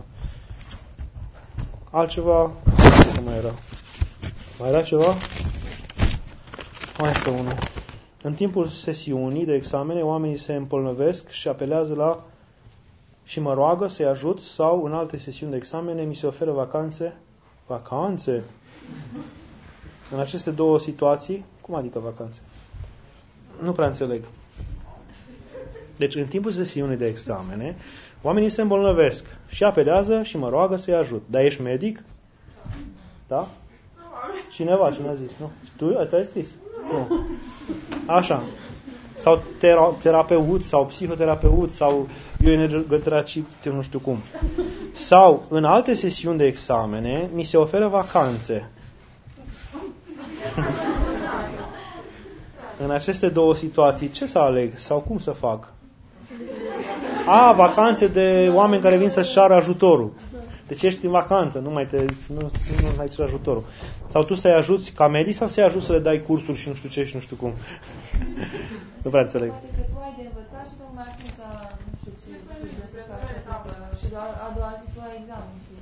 Altceva, ce mai era? Mai era ceva? Mai este unul. În timpul sesiunii de examene, oamenii se împolnăvesc și apelează la și mă roagă să-i ajut sau în alte sesiuni de examene mi se oferă vacanțe. Vacanțe? În aceste două situații, cum adică vacanțe? Nu prea înțeleg. Deci, în timpul sesiunii de examene, oamenii se îmbolnăvesc și apelează și mă roagă să-i ajut. Dar ești medic? Da? Cineva, cine a zis? Nu? Tu ai scris? Nu. Așa. Sau tera- terapeut, sau psihoterapeut, sau bioenergoterapeut, nu știu cum. Sau, în alte sesiuni de examene, mi se oferă vacanțe. În aceste două situații, ce să aleg? Sau cum să fac? A, vacanțe de oameni care vin să-și ceară ajutorul. Deci ești în vacanță, nu mai, te, nu, nu mai cer ajutorul. Sau tu să-i ajuți ca medic sau să-i ajuți să le dai cursuri și nu știu ce și nu știu cum. Nu vreau înțeleg. Poate că tu ai de învățat și tocmai atunci, nu știu ce, să faci și a doua zi tu ai examen și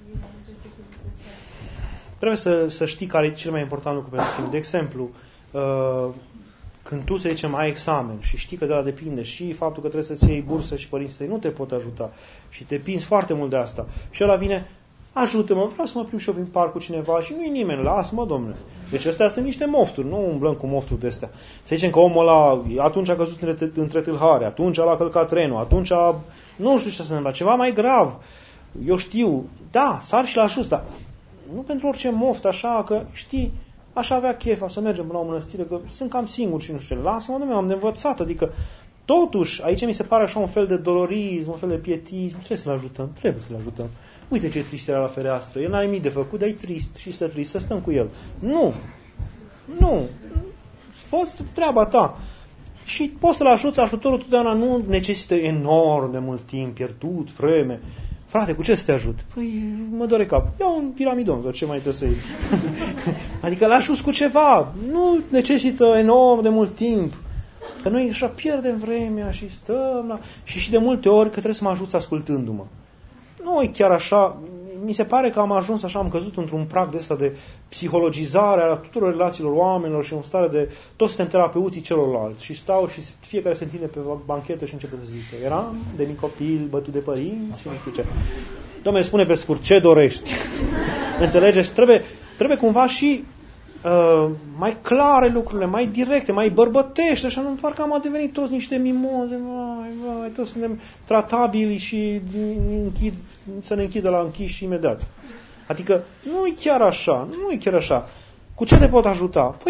trebuie să, să știi care e cel mai important lucru pentru tine. De exemplu, uh, când tu, să zicem, ai examen și știi că de la depinde și faptul că trebuie să-ți iei bursă și părinții tăi nu te pot ajuta și te pinzi foarte mult de asta și ăla vine, ajută-mă, vreau să mă plimb și eu prin parc cu cineva și nu-i nimeni, lasă-mă, domnule. Deci astea sunt niște mofturi, nu umblăm cu mofturi de astea. Să zicem că omul ăla atunci a căzut între, între tâlhare, atunci l-a călcat trenul, atunci a, nu știu ce se întâmplă, ceva mai grav. Eu știu, da, sar și la ajut, dar nu pentru orice moft, așa că știi, aș avea chef să mergem la o mănăstire, că sunt cam singur și nu știu ce. Lasă-mă, domnule, am de învățat, adică totuși, aici mi se pare așa un fel de dolorism, un fel de pietism, trebuie să-l ajutăm, trebuie să-l ajutăm. Uite ce trist era la fereastră, el n-are nimic de făcut, dar e trist și stă trist, să stăm cu el. Nu, nu, fost treaba ta. Și poți să-l ajuți, ajutorul totdeauna nu necesită enorm de mult timp pierdut, vreme. Frate, cu ce să te ajut? Păi, mă doare cap. Ia un piramidon, sau ce mai trebuie să iei. Adică l-ajuți cu ceva. Nu necesită enorm de mult timp. Că noi așa pierdem vremea și stăm la... Și și de multe ori că trebuie să mă ajuți ascultându-mă. Nu e chiar așa. mi se pare că am ajuns așa, am căzut într-un prag de ăsta de psihologizare a tuturor relațiilor oamenilor și în stare de toți suntem terapeuții celorlalți și stau și fiecare se întinde pe banchetă și începe să zică eram de mic copil bătut de părinți și nu știu ce. Doamne, spune pe scurt, ce dorești? Înțelegeți? Trebuie, trebuie cumva și uh, mai clare lucrurile, mai directe, mai bărbătești, așa, nu doar că am devenit toți niște mimoze, vai, vai, toți suntem tratabili și închid, să ne închidă la închis și imediat. Adică nu e chiar așa, nu e chiar așa. Cu ce te pot ajuta? Păi,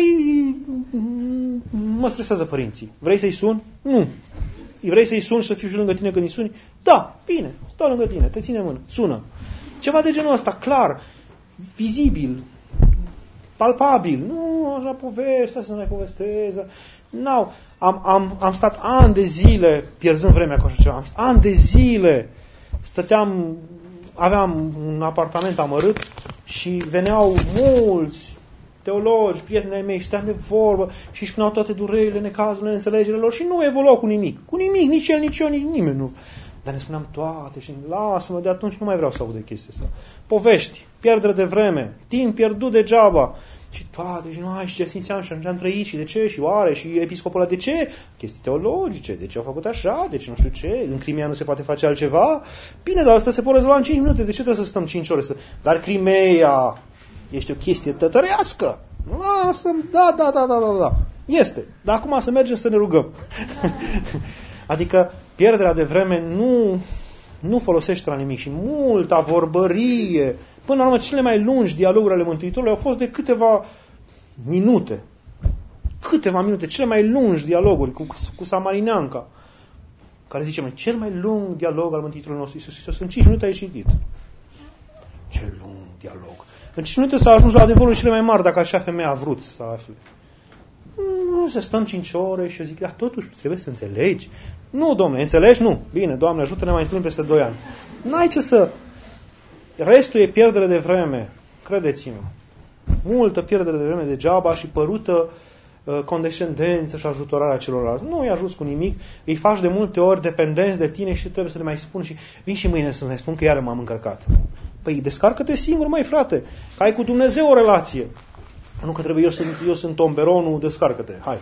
mă stresează părinții. Vrei să-i sun? Nu. Vrei să-i suni și să fiu și lângă tine când îi suni? Da, bine, stau lângă tine, te ține mână, sună. Ceva de genul ăsta, clar, vizibil, palpabil. Nu, așa poveste, să nu mai povesteze. Nu, am, am, am stat ani de zile pierzând vremea cu așa ceva. Am stat ani de zile. Stăteam, aveam un apartament amărât și veneau mulți teologi, prietenii mei, și stăteam de vorbă și își spuneau toate durerile, necazurile, neînțelegerile lor și nu evoluau cu nimic. Cu nimic, nici el, nici eu, nici nimeni nu. Dar ne spuneam toate și lasă-mă, de atunci nu mai vreau să aud de chestia asta. Povești, pierdere de vreme, timp pierdut degeaba. Și toate, și noi, și ce simțeam și am trăit și de ce, și oare, și episcopul ăla de ce? Chestii teologice, de ce au făcut așa, de ce nu știu ce, în Crimea nu se poate face altceva. Bine, dar asta se poate rezolva în cinci minute, de ce trebuie să stăm cinci ore? Să... Dar Crimea este o chestie tătărească. Lasă, da, da, da, da, da, da. Este. Dar acum să mergem să ne rugăm. Adică pierderea de vreme nu, nu folosește la nimic și multa vorbărie. Până la urmă, cele mai lungi dialoguri ale Mântuitorului au fost de câteva minute. Câteva minute, cele mai lungi dialoguri cu, cu Samarineanca, care zice, cel mai lung dialog al Mântuitorului nostru Iisus Hristos. În cinci minute ai citit. Ce lung dialog. În cinci minute s-a ajuns la adevărul cele mai mari, dacă așa femeia a vrut să afle. Nu, să stăm cinci ore și eu zic, dar totuși trebuie să înțelegi. Nu, domnule, înțelegi? Nu. Bine, Doamne, ajută-ne mai întâlnim peste doi ani. N-ai ce să... Restul e pierdere de vreme, credeți-mă. Multă pierdere de vreme degeaba și părută uh, condescendență și ajutorarea celorlalți. Nu îi ajuns cu nimic, îi faci de multe ori dependenți de tine și trebuie să le mai spun și vin și mâine să le spun că iară m-am încărcat. Păi descarcă-te singur, mai frate, că ai cu Dumnezeu o relație. Nu că trebuie eu sunt, eu sunt tomberonul, descarcă-te, hai.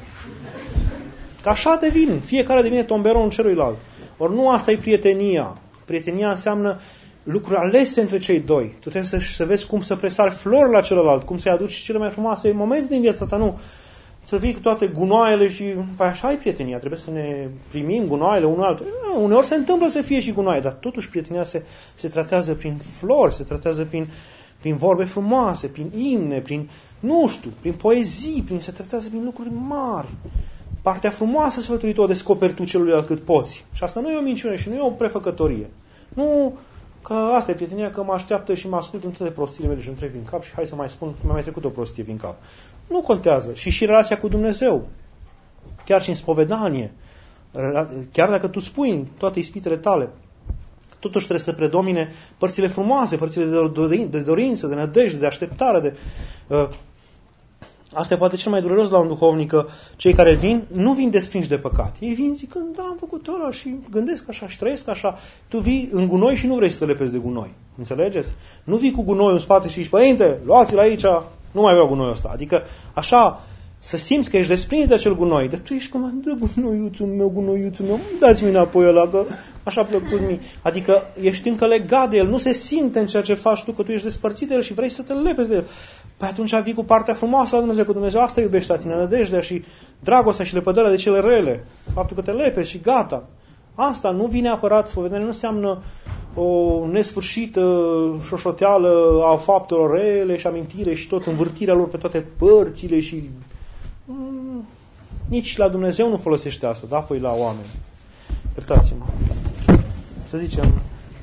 Că așa devin, fiecare devine tomberonul celuilalt. Ori nu asta e prietenia. Prietenia înseamnă lucruri alese între cei doi. Tu trebuie să, să vezi cum să presari flori la celălalt, cum să-i aduci cele mai frumoase momente din viața ta, nu să vii cu toate gunoaiele și păi așa e prietenia, trebuie să ne primim gunoaiele unul altul. Uneori se întâmplă să fie și gunoaie, dar totuși prietenia se, se tratează prin flori, se tratează prin, prin vorbe frumoase, prin imne, prin, nu știu, prin poezii, prin, se tratează prin lucruri mari. Partea frumoasă sfătuită o descoperi tu celuilalt cât poți. Și asta nu e o minciună și nu e o prefăcătorie. Nu că asta e prietenia, că mă așteaptă și mă ascult în toate prostiile mele și îmi trec din cap și hai să mai spun că mi-a mai trecut o prostie din cap. Nu contează. Și și relația cu Dumnezeu. Chiar și în spovedanie. Chiar dacă tu spui toate ispitele tale, totuși trebuie să predomine părțile frumoase, părțile de dorință, de nădejde, de așteptare, de... Uh, Asta e poate cel mai dureros la un duhovnic, că cei care vin, nu vin desprinși de păcat. Ei vin zicând, da, am făcut ăla și gândesc așa și trăiesc așa. Tu vii în gunoi și nu vrei să te lepezi de gunoi. Înțelegeți? Nu vii cu gunoi în spate și zici, părinte, luați-l aici, nu mai vreau gunoiul ăsta. Adică, așa, să simți că ești desprins de acel gunoi. Dar tu ești cum, dă gunoiuțul meu, gunoiuțul meu, dați-mi înapoi ăla, că așa plăcut mie. Adică ești încă legat de el, nu se simte în ceea ce faci tu, că tu ești despărțit de el și vrei să te lepezi de el. Păi atunci vii cu partea frumoasă la Dumnezeu, că Dumnezeu asta iubește la tine, nădejdea și dragostea și lepădarea de cele rele. Faptul că te lepezi și gata. Asta nu vine neapărat, spovedanie nu înseamnă o nesfârșită șoșoteală a faptelor rele și amintire și tot învârtirea lor pe toate părțile și... Mm, nici la Dumnezeu nu folosește asta, da? Păi la oameni. Iertați-mă. Să zicem...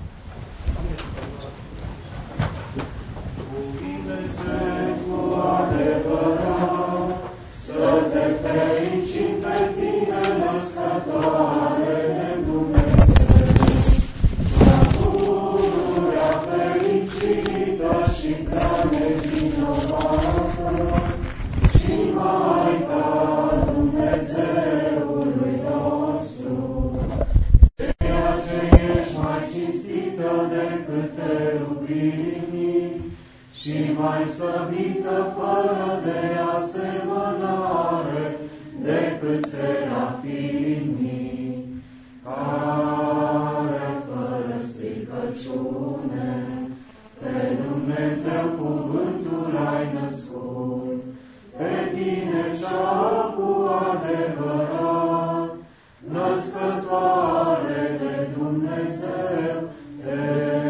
Să te fericim pe tine, născătoare de Dumnezeu, să pururea fericită și prea nevinovată, și Maica Dumnezeului nostru, ceea ce ești mai cinstită decât te rubim. de asemănare decât serafimii, care fără stricăciune pe Dumnezeu cuvântul ai născut, pe tine cea cu adevărat, născătoare de Dumnezeu, te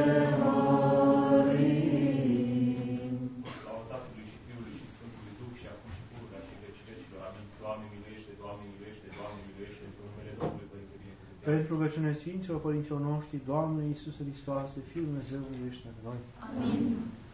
mărim. Slavă Tatălui și Fiului și Sfântului Duh și acum și pururea și în vecii vecilor. Amin. Doamne miluiește, Doamne miluiește, Doamne miluiește, într-un numele Domnului Părinte binecuvântat. Pentru rugăciune Sfinților Părinților noștri, Doamne Iisuse Hristoase, Fiul Dumnezeu, miluiește-ne pe noi. Amin.